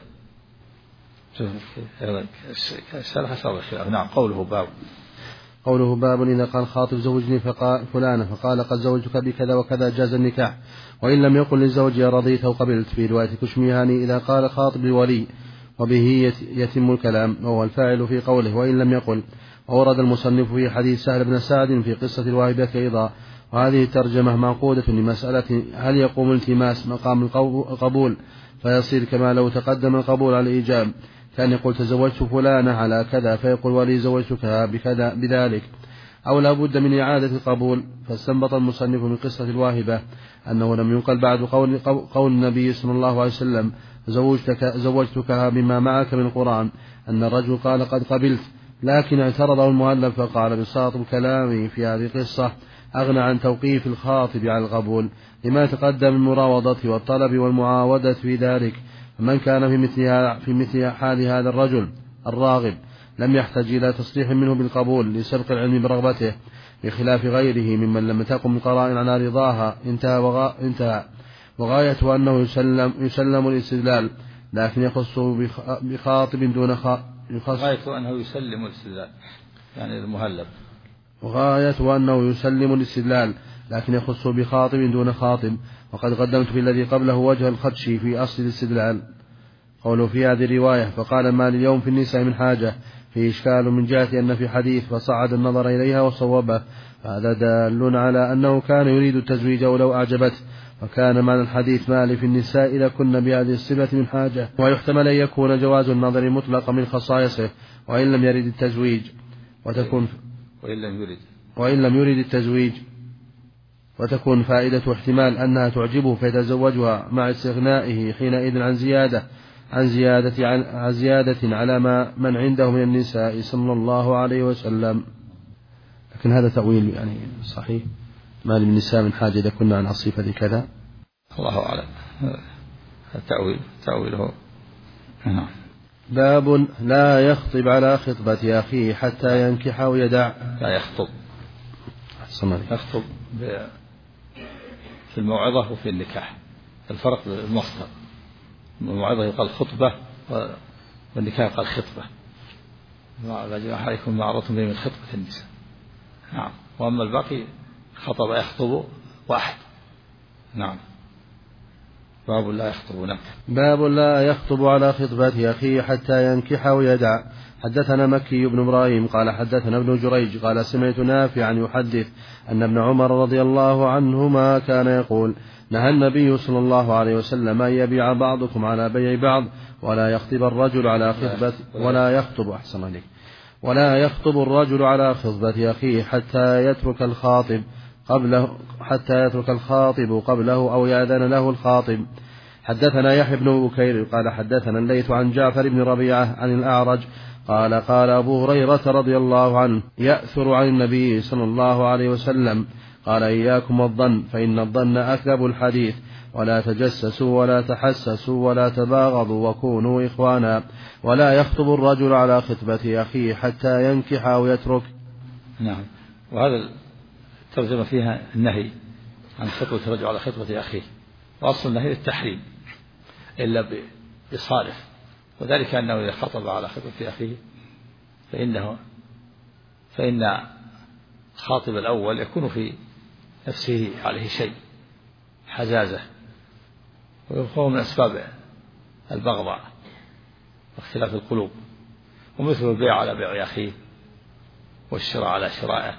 نعم. قوله باب قوله باب إذا قال خاطب زوجني فقال فلانة فقال قد زوجتك بكذا وكذا جاز النكاح، وإن لم يقل للزوج يا رضيت أو قبلت. في رواية كشميهاني إذا قال خاطب لولي وبه يتم الكلام، وهو الفاعل في قوله وإن لم يقل. وورد المصنف في حديث سهل بن سعد في قصة الواهبة أيضا. وهذه الترجمة معقودة لمسألة هل يقوم التماس مقام القبول فيصير كما لو تقدم القبول على الإيجاب، كان يقول تزوجت فلانة على كذا فيقول ولي زوجتك بكذا بذلك، أو لا بد من إعادة القبول. فاستنبط المصنف من قصة الواهبة أنه لم ينقل بعد قول, قول النبي صلى الله عليه وسلم زوجتك زوجتك بما معك من القرآن أن الرجل قال قد قبلت، لكن اعترضه المؤلف فقال بساط كلامي في هذه القصة أغنى عن توقيف الخاطب على القبول لما تقدم المراوضة والطلب والمعاودة في ذلك. فمن كان في مثل في مثل حال هذا الرجل الراغب لم يحتج إلى تصريح منه بالقبول لسبق العلم برغبته، بخلاف غيره ممن لم تقم القرائن على رضاها انتهى, وغا انتهى وغايته أنه يسلم, يسلم الاستدلال، لكن يخصه بخاطب دون خاطب. غايته أنه يسلم الاستدلال يعني المهلب، وغايته أنه يسلم الاستدلال لكن يخصه بخاطب دون خاطب. وقد قدمت في الذي قبله وجه الخدش في أصل الاستدلال. قوله في هذه الرواية فقال ما اليوم في النساء من حاجة، في إشكال من جهة أن في حديث فصعد النظر إليها وصوبه، فهذا دال على أنه كان يريد التزويج ولو أعجبته، وكان معنى الحديث ما لي في النساء إذا كن بهذه الصفة من حاجة. ويحتمل أن يكون جواز النظر مطلقا من خصائصه وإن لم يرد التزويج، وتكون وإن لم يرد وإن لم يرد التزويج وتكون فائدة احتمال أنها تعجبه فيتزوجها مع استغنائه حينئذ عن زيادة عن زيادة عن زيادة على ما من عنده من النساء صلى الله عليه وسلم. لكن هذا تأويل يعني صحيح، ما من النساء من حاجة إذا كنا عن الصفة كذا، الله أعلم. التأويل تأويله. نعم. باب لا يخطب على خطبة أخيه حتى ينكح أو يدع. لا يخطب يخطب في الموعظة وفي النكاح، الفرق المصدر. الموعظة يقال خطبة والنكاح يقال خطبة. عليكم معروف به من خطبة النساء. نعم. وأما الباقي خطب يخطب واحد. نعم. باب لا يخطب. نعم. باب لا يخطب على خطبة أخيه حتى ينكح ويدع. حدثنا مكي بن إبراهيم قال حدثنا ابن جريج قال سمعت نافعا يحدث أن ابن عمر رضي الله عنهما كان يقول نهى النبي صلى الله عليه وسلم أن يبيع بعضكم على بيع بعض ولا يخطب الرجل على خطبة ولا يخطب أحسن عليك ولا يخطب الرجل على خطبة أخيه حتى يترك الخاطب قبله حتى يترك الخاطب قبله أو يأذن له الخاطب. حدثنا يحيى بن بكير قال حدثنا الليث عن جعفر بن ربيعة عن الأعرج قال قال أبو هريرة رضي الله عنه يأثر عن النبي صلى الله عليه وسلم قال إياكم الظن فإن الظن أكذب الحديث ولا تجسسوا ولا تحسسوا ولا تباغضوا وكونوا إخوانا ولا يخطب الرجل على خطبة أخيه حتى ينكح أو يترك. نعم. وهذا الترجمة فيها النهي عن خطبة الرجل على خطبة أخيه، وأصل النهي التحريم إلا بصالح، وذلك أنه إذا خطب على خطبة أخيه فإنه فإن الخاطب الأول يكون في نفسه عليه شيء حزازة، وهو من أسباب البغضاء واختلاف القلوب، ومثل البيع على بيع أخيه والشراء على شرائه،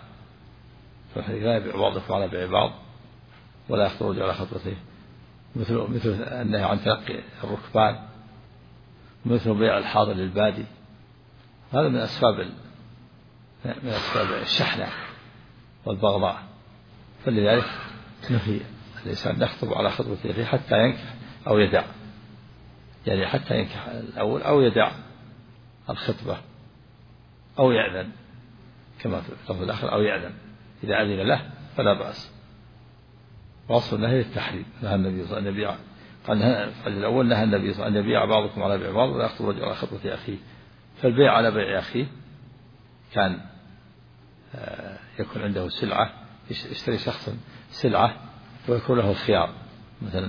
فلا يبيع بعضكم على بيع بعض ولا يخرج على خطبته، مثل مثل النهي عن تلقي الركبان، مثل بيع الحاضر للبادي. هذا من أسباب من أسباب الشحنة والبغضاء، فلذلك نهي الإنسان يخطب على خطبة أخيه حتى ينكح أو يدع، يعني حتى ينكح الأول أو يدع الخطبة أو يأذن كما في اللفظ الآخر أو يأذن، إذا أذن له فلا بأس. وأصل النهي التحريم، نهى النبي صلى الله عليه وسلم قال الأول نهى النبي صلى الله عليه وسلم أن يبيع بعضكم على بيع بعض ولا يخطب الرجل على خطبة أخيه. فالبيع على بيع أخيه كان يكون عنده سلعة، يشتري شخص سلعة ويكون له الخيار مثلا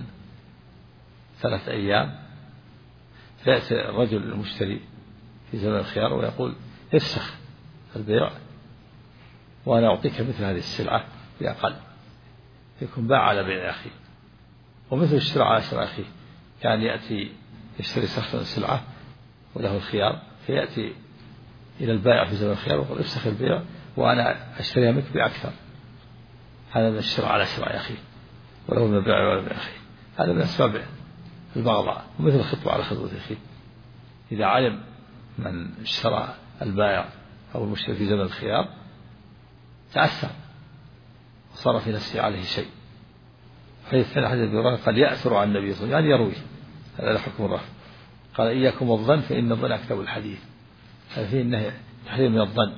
ثلاث أيام، فيأتي الرجل المشتري في زمن الخيار ويقول افسخ البيع وأنا أعطيك مثل هذه السلعة بأقل، يكون باع على بيع أخيه. ومثل الشراء على شراء أخيه، كان يأتي يشتري شخص سلعة وله الخيار، فيأتي إلى البائع في زمن الخيار ويقول افسخ البيع وأنا أشتريها منك بأكثر. هذا من الشراء على شراء أخيه، وله من البيع ولا بيع أخيه، هذا من أسباب البغضاء. ومثل الخطبة على خطبة أخيه، إذا علم من اشترى البائع أو المشتري في زمن الخيار تأثر وصار في نفسه عليه شيء. حديث ثاني حديث أبي هريرة قال يأثر عن النبي صلى الله عليه وسلم، يعني يروي، هذا له حكم الرفع. قال إياكم الظن فإن الظن أكذب الحديث. هذا فيه النهي تحريم من الظن،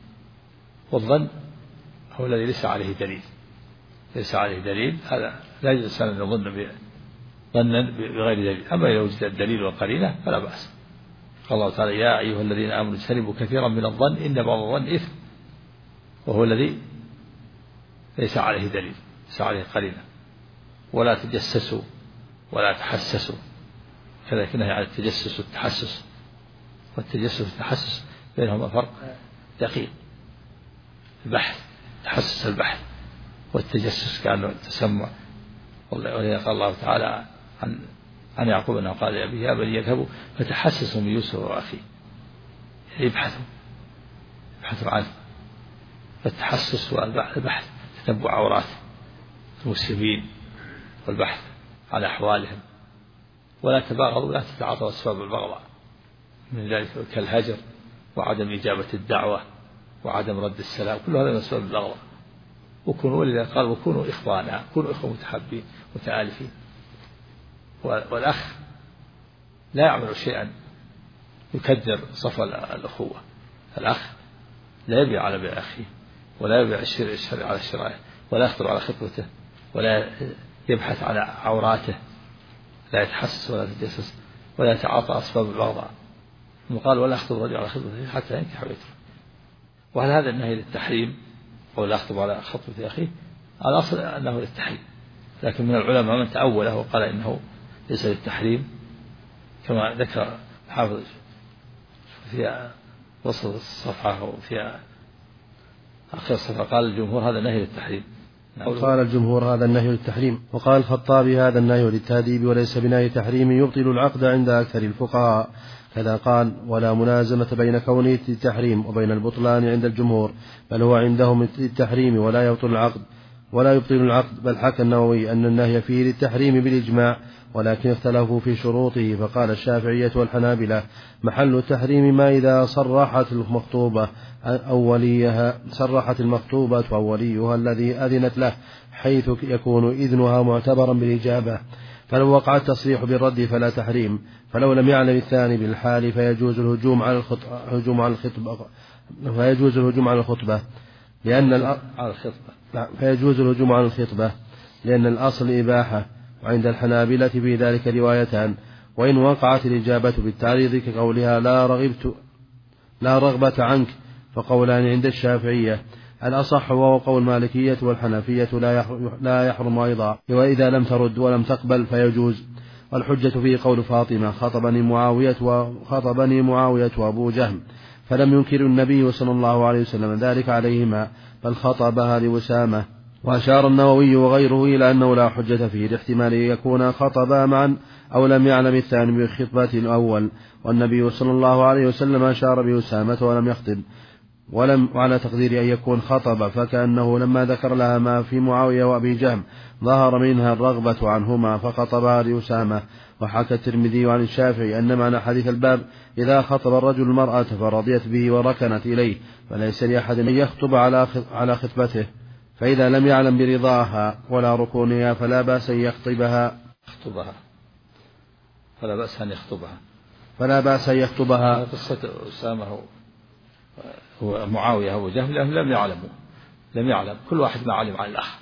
والظن هو الذي ليس عليه دليل، ليس عليه دليل، هذا لا يجوز الإنسان أن يظن ظنا بغير دليل. أما إذا وجد الدليل والقرينة فلا بأس. قال الله تعالى يا أيها الذين آمنوا اجتنبوا كثيرا من الظن إن بعض الظن إثم، وهو الذي ليس عليه دليل، ليس عليه قرينة. ولا تجسسوا ولا تحسسوا، كذلك نهي عن التجسس والتحسس، والتجسس والتحسس بينهما فرق دقيق. البحث تحسس البحث، والتجسس كأنه التسمع. ولذلك قال الله تعالى عن عن يعقوب أنه قال لأبيه يا بني يذهبوا فتحسسوا من يوسف وأخيه، يعني يبحثوا يبحثوا عنه. فالتحسس والبحث تتبع عورات المسلمين والبحث عن أحوالهم. ولا تباغضوا ولا تتعاطوا أسباب البغضاء، من ذلك كالهجر وعدم إجابة الدعوة وعدم رد السلام، كل هذا من أسباب البغضاء. وكونوا، ولذلك قال وكونوا إخوانا، كونوا إخوة متحابين متآلفين. والأخ لا يعمل شيئا يكدر صفو الأخوة. الأخ لا يبيع على بيع أخيه، ولا يبيع الشرع على شرائه، ولا يخطر على خطبته، ولا يبحث على عوراته، لا يتحسس ولا يتجسس ولا يتعاطى أسباب البغضاء. وقال ولا يخطب الرجل على خطبته حتى ينكح ويترك. وهل هذا النهي للتحريم أو لا يخطب على خطبة أخيه؟ الأصل أنه للتحريم، لكن من العلماء من تأوله وقال إنه ليس للتحريم، كما ذكر حافظ في وسط الصفحة وفي آخر الصفحة قال الجمهور هذا النهي للتحريم. قال الجمهور هذا النهي للتحريم. وقال الخطابي هذا النهي للتأديب وليس بنهي تحريم يبطل العقد عند أكثر الفقهاء. كذا قال ولا منازمة بين كونه التحريم وبين البطلان عند الجمهور، بل هو عندهم التحريم ولا يبطل العقد ولا يبطل العقد. بل حكى النووي أن النهي فيه للتحريم بالإجماع، ولكن اختلفوا في شروطه. فقال الشافعية والحنابلة محل التحريم ما إذا صرحت المخطوبة أو وليها صرحت المخطوبة أو وليها الذي أذنت له، حيث يكون إذنها معتبرا بالإجابة. فلو وقع التصريح بالرد فلا تحريم، فلو لم يعلم الثاني بالحال فيجوز الهجوم على الخطبة على الخطبة فيجوز الهجوم على الخطبة لأن على الخطبة فيجوز الهجوم على الخطبة لأن الأصل إباحة، وعند الحنابلة في ذلك روايتان، وإن وقعت الإجابة بالتعريض كقولها لا رغبت لا رغبة عنك فقولان عند الشافعية. الأصح وهو قول المالكية والحنفية لا يحرم أيضا، وإذا لم ترد ولم تقبل فيجوز. والحجة فيه قول فاطمة خطبني معاوية وخطبني معاوية وأبو جهم فلم ينكر النبي صلى الله عليه وسلم ذلك عليهما بل خطبها لأسامة. وأشار النووي وغيره إلى أنه لا حجة فيه لاحتمال أن يكون خطبا معا أو لم يعلم الثاني بخطبة الأول، والنبي صلى الله عليه وسلم أشار بأسامة ولم يخطب، ولم على تقدير أن يكون خطب، فكأنه لما ذكر لها ما في معاوية وأبي جهم ظهر منها الرغبة عنهما فخطبها لأسامة. وحكى الترمذي عن الشافعي أن معنى حديث الباب إذا خطب الرجل المرأة فرضيت به وركنت إليه فليس لأحد أن يخطب على خطبته، فإذا لم يعلم برضاها ولا ركونها فلا بأس أن يخطبها يخطبها فلا بأس أن يخطبها فلا بأس أن يخطبها. قصة أسامة ومعاوية أبو جهم لم يعلموا لم يعلم كل واحد ما علم عن الأخ،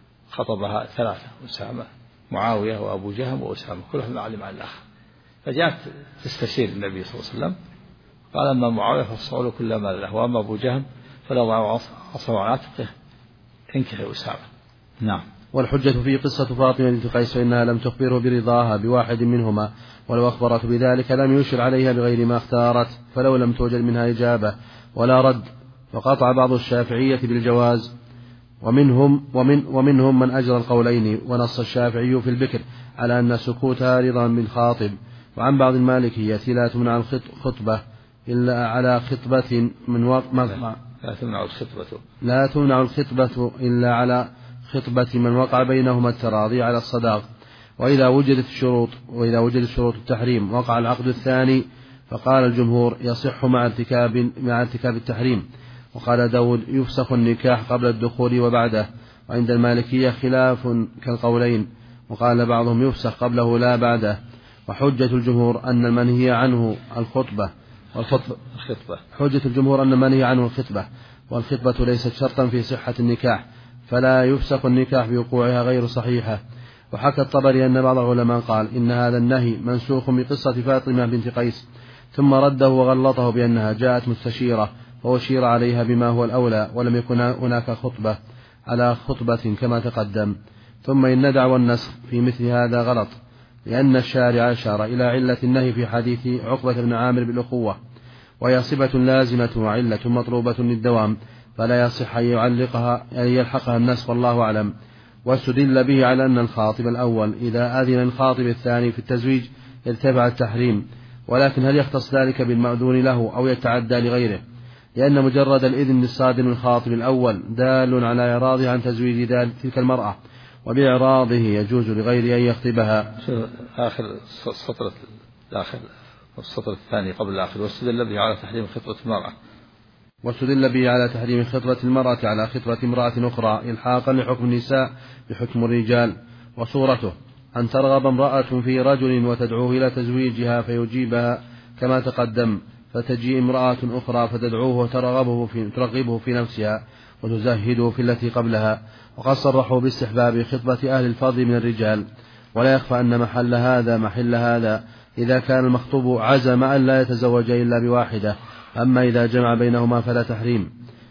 خطبها ثلاثة أسامة معاوية وأبو جهم وأسامة كل واحد ما علم عن الأخ، فجاءت تستشير النبي صلى الله عليه وسلم قال أما معاوية فصعوا كل ما له، وأما أبو جهم فلو عصوا عن عاتقه انكح أسامة. نعم. والحجة في قصة فاطمة بنت قيس فإنها لم تخبره برضاها بواحد منهما، ولو أخبرت بذلك لم يشر عليها بغير ما اختارت، فلو لم توجد منها إجابة ولا رد فقطع بعض الشافعية بالجواز، ومنهم ومن ومنهم من أجرى القولين، ونص الشافعي في البكر على أن سكوتها رضا بالخاطب. وعن بعض المالكية لا تمنع الخطبة إلا على خطبة من وقت لا تمنع الخطبة لا تمنع الخطبة إلا على خطبة من وقع بينهما التراضي على الصداق، وإذا وجدت الشروط وإذا وجدت شروط التحريم وقع العقد الثاني. فقال الجمهور يصح مع ارتكاب مع ارتكاب التحريم، وقال داود يفسخ النكاح قبل الدخول وبعده. وعند المالكية خلاف كالقولين، وقال بعضهم يفسخ قبله لا بعده. وحجة الجمهور أن المنهي عنه الخطبة والخطبة الخطبة حجة الجمهور أن المنهي عنه الخطبة، والخطبة ليست شرطا في صحة النكاح، فلا يفسخ النكاح بوقوعها غير صحيحة. وحكى الطبري أن بعض العلماء قال إن هذا النهي منسوخ بقصة فاطمة بنت قيس، ثم رده وغلطه بأنها جاءت مستشيرة وأشير عليها بما هو الأولى، ولم يكن هناك خطبة على خطبة كما تقدم. ثم إن دعوى النسخ في مثل هذا غلط، لأن الشارع أشار إلى علة النهي في حديث عقبة بن عامر بالأخوة، وهي صفة لازمة وعلة مطلوبة للدوام، فلا يصح أن يعلقها أن يلحقها النسخ والله أعلم. واستدل به على أن الخاطب الأول إذا أذن الخاطب الثاني في التزويج ارتفع التحريم، ولكن هل يختص ذلك بالمأذون له أو يتعدى لغيره؟ لأن مجرد الإذن الصادر من الخاطب الأول دال على إعراضه عن تزويج تلك المرأة، وبإعراضه يجوز لغيره أن يخطبها. آخر السطر الآخر السطر الثاني قبل الآخر واستدل به على تحريم خطبة المرأة واستدل به على تحريم خطبة المرأة على خطبة امرأة أخرى إلحاقا لحكم النساء بحكم الرجال. وصورته أن ترغب امرأة في رجل وتدعوه إلى تزويجها فيجيبها كما تقدم، فتجيء امرأة أخرى فتدعوه وترغبه في, ترغبه في نفسها وتزهده في التي قبلها. وقد صرحوا باستحباب خطبة أهل الفضل من الرجال، ولا يخفى أن محل هذا محل هذا إذا كان المخطوب عزم أن لا يتزوج إلا بواحدة، أما إذا جمع بينهما فلا تحريم.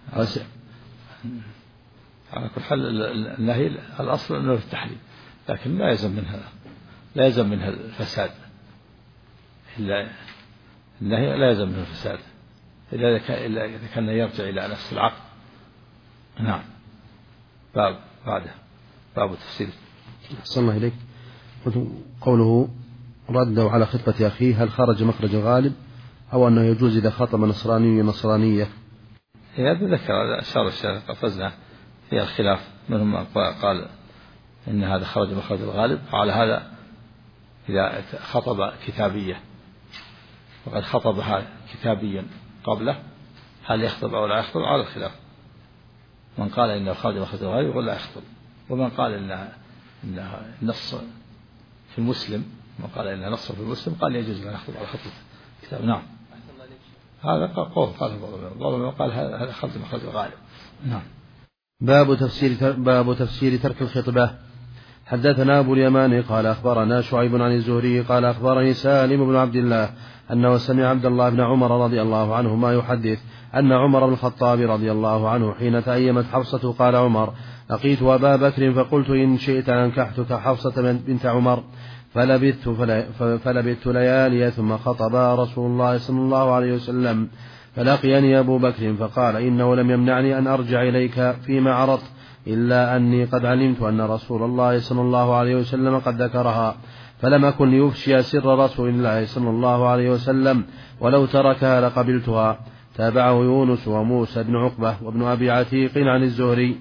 على كل حال النهي الأصل أنه التحريم، لكن لا يلزم منها لا يلزم منها الفساد، إلا النهي لا يلزم منه الفساد إلا إذا كان يرجع إلى نفس العقد. نعم. باب بعده باب تفسير. أحسن الله إليك. قوله رده على خطبة أخيه، هل خرج مخرج الغالب أو أنه يجوز إذا خطب نصراني نصرانية؟ هذا ذكر أشار الشيخ قفزنا في الخلاف، منهم قال إن هذا خرج مخرج الغالب، وعلى هذا إذا خطب كتابية وقد خطبها كتابيا قبله هل يخطب أو لا يخطب على الخلاف. من قال إنه خرج مخرج الغالب يقول لا يخطب، ومن قال إنها إنها نص في المسلم من قال إنها نص في المسلم قال يجوز أن يخطب على خطبة كتاب. نعم. هذا قول قال بعضهم قال هذا خرج مخرج الغالب. نعم. باب تفسير باب تفسير ترك الخطبة. حدثنا أبو اليمان قال أخبرنا شعيب عن الزهري قال أخبرني سالم بن عبد الله أنه سمع عبد الله بن عمر رضي الله عنهما يحدث أن عمر بن الخطاب رضي الله عنه حين تأيمت حفصة قال عمر لقيت أبا بكر فقلت إن شئت أنكحتك حفصة بنت عمر فلبثت, فلبثت ليالي ثم خطب رسول الله صلى الله عليه وسلم فلقيني أبو بكر فقال إنه لم يمنعني أن أرجع إليك فيما عرضت إلا أني قد علمت أن رسول الله صلى الله عليه وسلم قد ذكرها فلم أكن ليفشي سر رسول الله صلى الله عليه وسلم ولو تركها لقبلتها. تابعه يونس وموسى بن عقبة وابن أبي عتيق عن الزهري.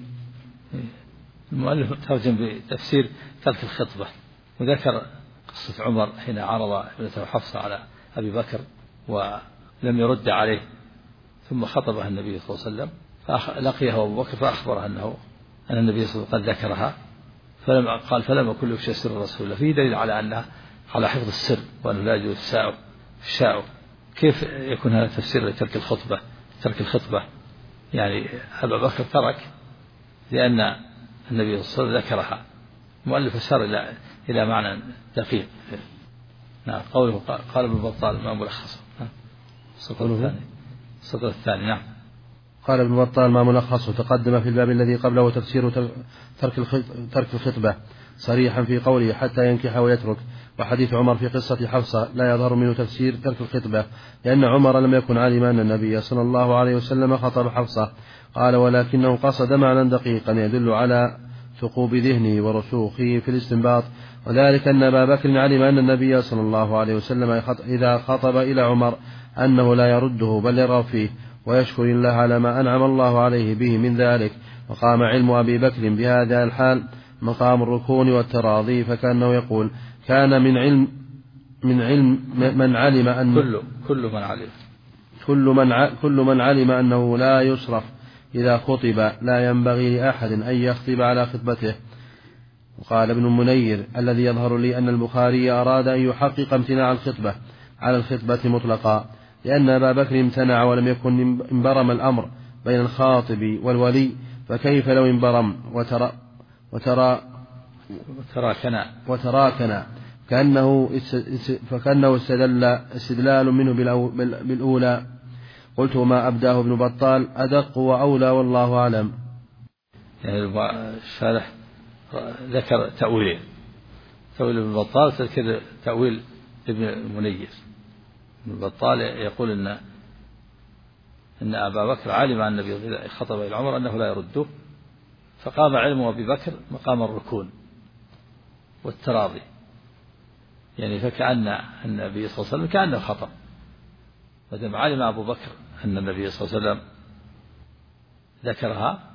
المؤلف ترجم بتفسير ترك الخطبة وذكر قصة عمر حين عرض ابنته حفصة على أبي بكر ولم يرد عليه ثم خطبها النبي صلى الله عليه وسلم فلقيه أبو بكر فأخبره أنه أن النبي صلى الله عليه وسلم قد ذكرها فلم قال فلم أكن ليفشي سر الرسول الله. فيه دليل على أنها على حفظ السر وأنه لا يجوز الشاعر الشاعر. كيف يكون هذا تفسير لترك الخطبة؟ ترك الخطبة يعني أبا بكر ترك لأن النبي صلى الله عليه وسلم ذكرها. مؤلف أشار إلى إلى معنى دقيق. نعم قوله قال ابن بطال ما ملخصه السطر الثاني السطر الثاني. نعم قال ابن بطال ما ملخصه تقدم في الباب الذي قبله تفسير ترك ترك الخطبة صريحا في قوله حتى ينكح ويترك. وحديث عمر في قصة حفصة لا يظهر منه تفسير ترك الخطبة لأن عمر لم يكن عالما أن النبي صلى الله عليه وسلم خطب حفصة. قال ولكنه قصد معنى دقيقا يدل على ثقوب ذهنه ورسوخه في الاستنباط وذلك أن أبا بكر علم أن النبي صلى الله عليه وسلم إذا خطب إلى عمر أنه لا يرده بل يرغب فيه ويشكر الله على ما أنعم الله عليه به من ذلك. وقام علم أبي بكر بهذا الحال مقام الركون والتراضي فكأنه يقول كان من علم من علم من علم أن كل كل من علم كل من كل من علم أنه لا يصرف إذا خطب لا ينبغي لأحد أن يخطب على خطبته. وقال ابن المنير الذي يظهر لي أن البخاري أراد أن يحقق امتناع الخطبة على الخطبة مطلقا لأن أبا بكر امتنع ولم يكن انبرم الأمر بين الخاطب والولي فكيف لو انبرم وترى وترى وتراكنا وتراكنا كأنه فكأنه استدل استدلال منه بالأولى. قلت ما أبداه ابن بطال أدق وأولى والله أعلم. يعني الشارح ذكر تأويلين تأويل ابن بطال تذكر تأويل ابن المنير. ابن بطال يقول إن إن أبا بكر علم أن النبي إذا خطب إلى عمر أنه لا يرده فقام علم أبي بكر مقام الركون والتراضي يعني فكأن النبي صلى الله عليه وسلم كأنه خطب ودم علم أبو بكر أن النبي صلى الله عليه وسلم ذكرها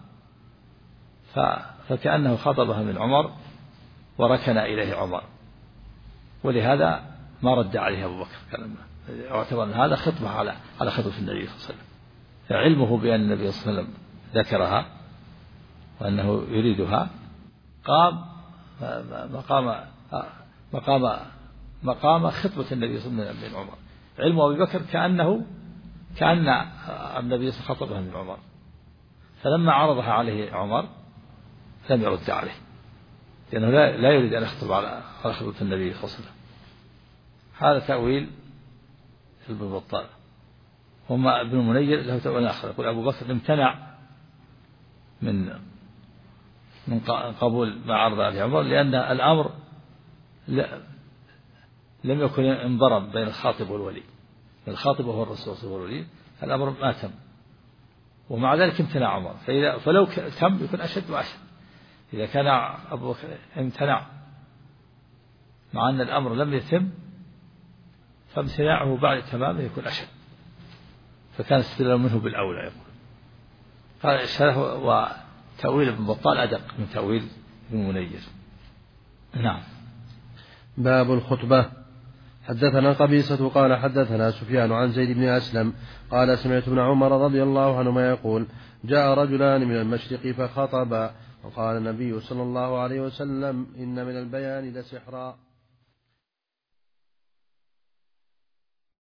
فكأنه خطبها من عمر وركن إليه عمر ولهذا ما رد عليه أبو بكر اعتبر أن هذا خطبة على على خطبة النبي صلى الله عليه وسلم. فعلمه بأن النبي صلى الله عليه وسلم ذكرها وأنه يريدها قام مقام مقام مقام خطبة النبي صلى الله عليه وسلم من عمر. علم أبي بكر كأنه كأن النبي خطبها من عمر فلما عرضها عليه عمر لم يرد عليه لأنه لا, لا يريد أن يخطب على خطبة النبي صلى الله عليه وسلم. هذا تأويل ابن بطال. وما ابن المنير له تأويل آخر يقول أبو بكر امتنع من من قبول ما عرض عليه عمر لأن الأمر لم يكن انضرب بين الخاطب والولي. الخاطب هو الرسول صلى الله عليه وسلم الأمر ما تم ومع ذلك امتنع عمر فإذا فلو تم يكون أشد وأشد. إذا كان أبو بكر امتنع مع أن الأمر لم يتم فامتناعه بعد تمامه يكون أشد فكان استدلال منه بالأولى. يقول قال الشرح وتأويل ابن بطال أدق من تأويل ابن منير. نعم. باب الخطبة. حدثنا قبيصة قال حدثنا سفيان عن زيد بن أسلم قال سمعت ابن عمر رضي الله عنهما يقول جاء رجلان من المشرق فخطبا وقال النبي صلى الله عليه وسلم إن من البيان لسحرا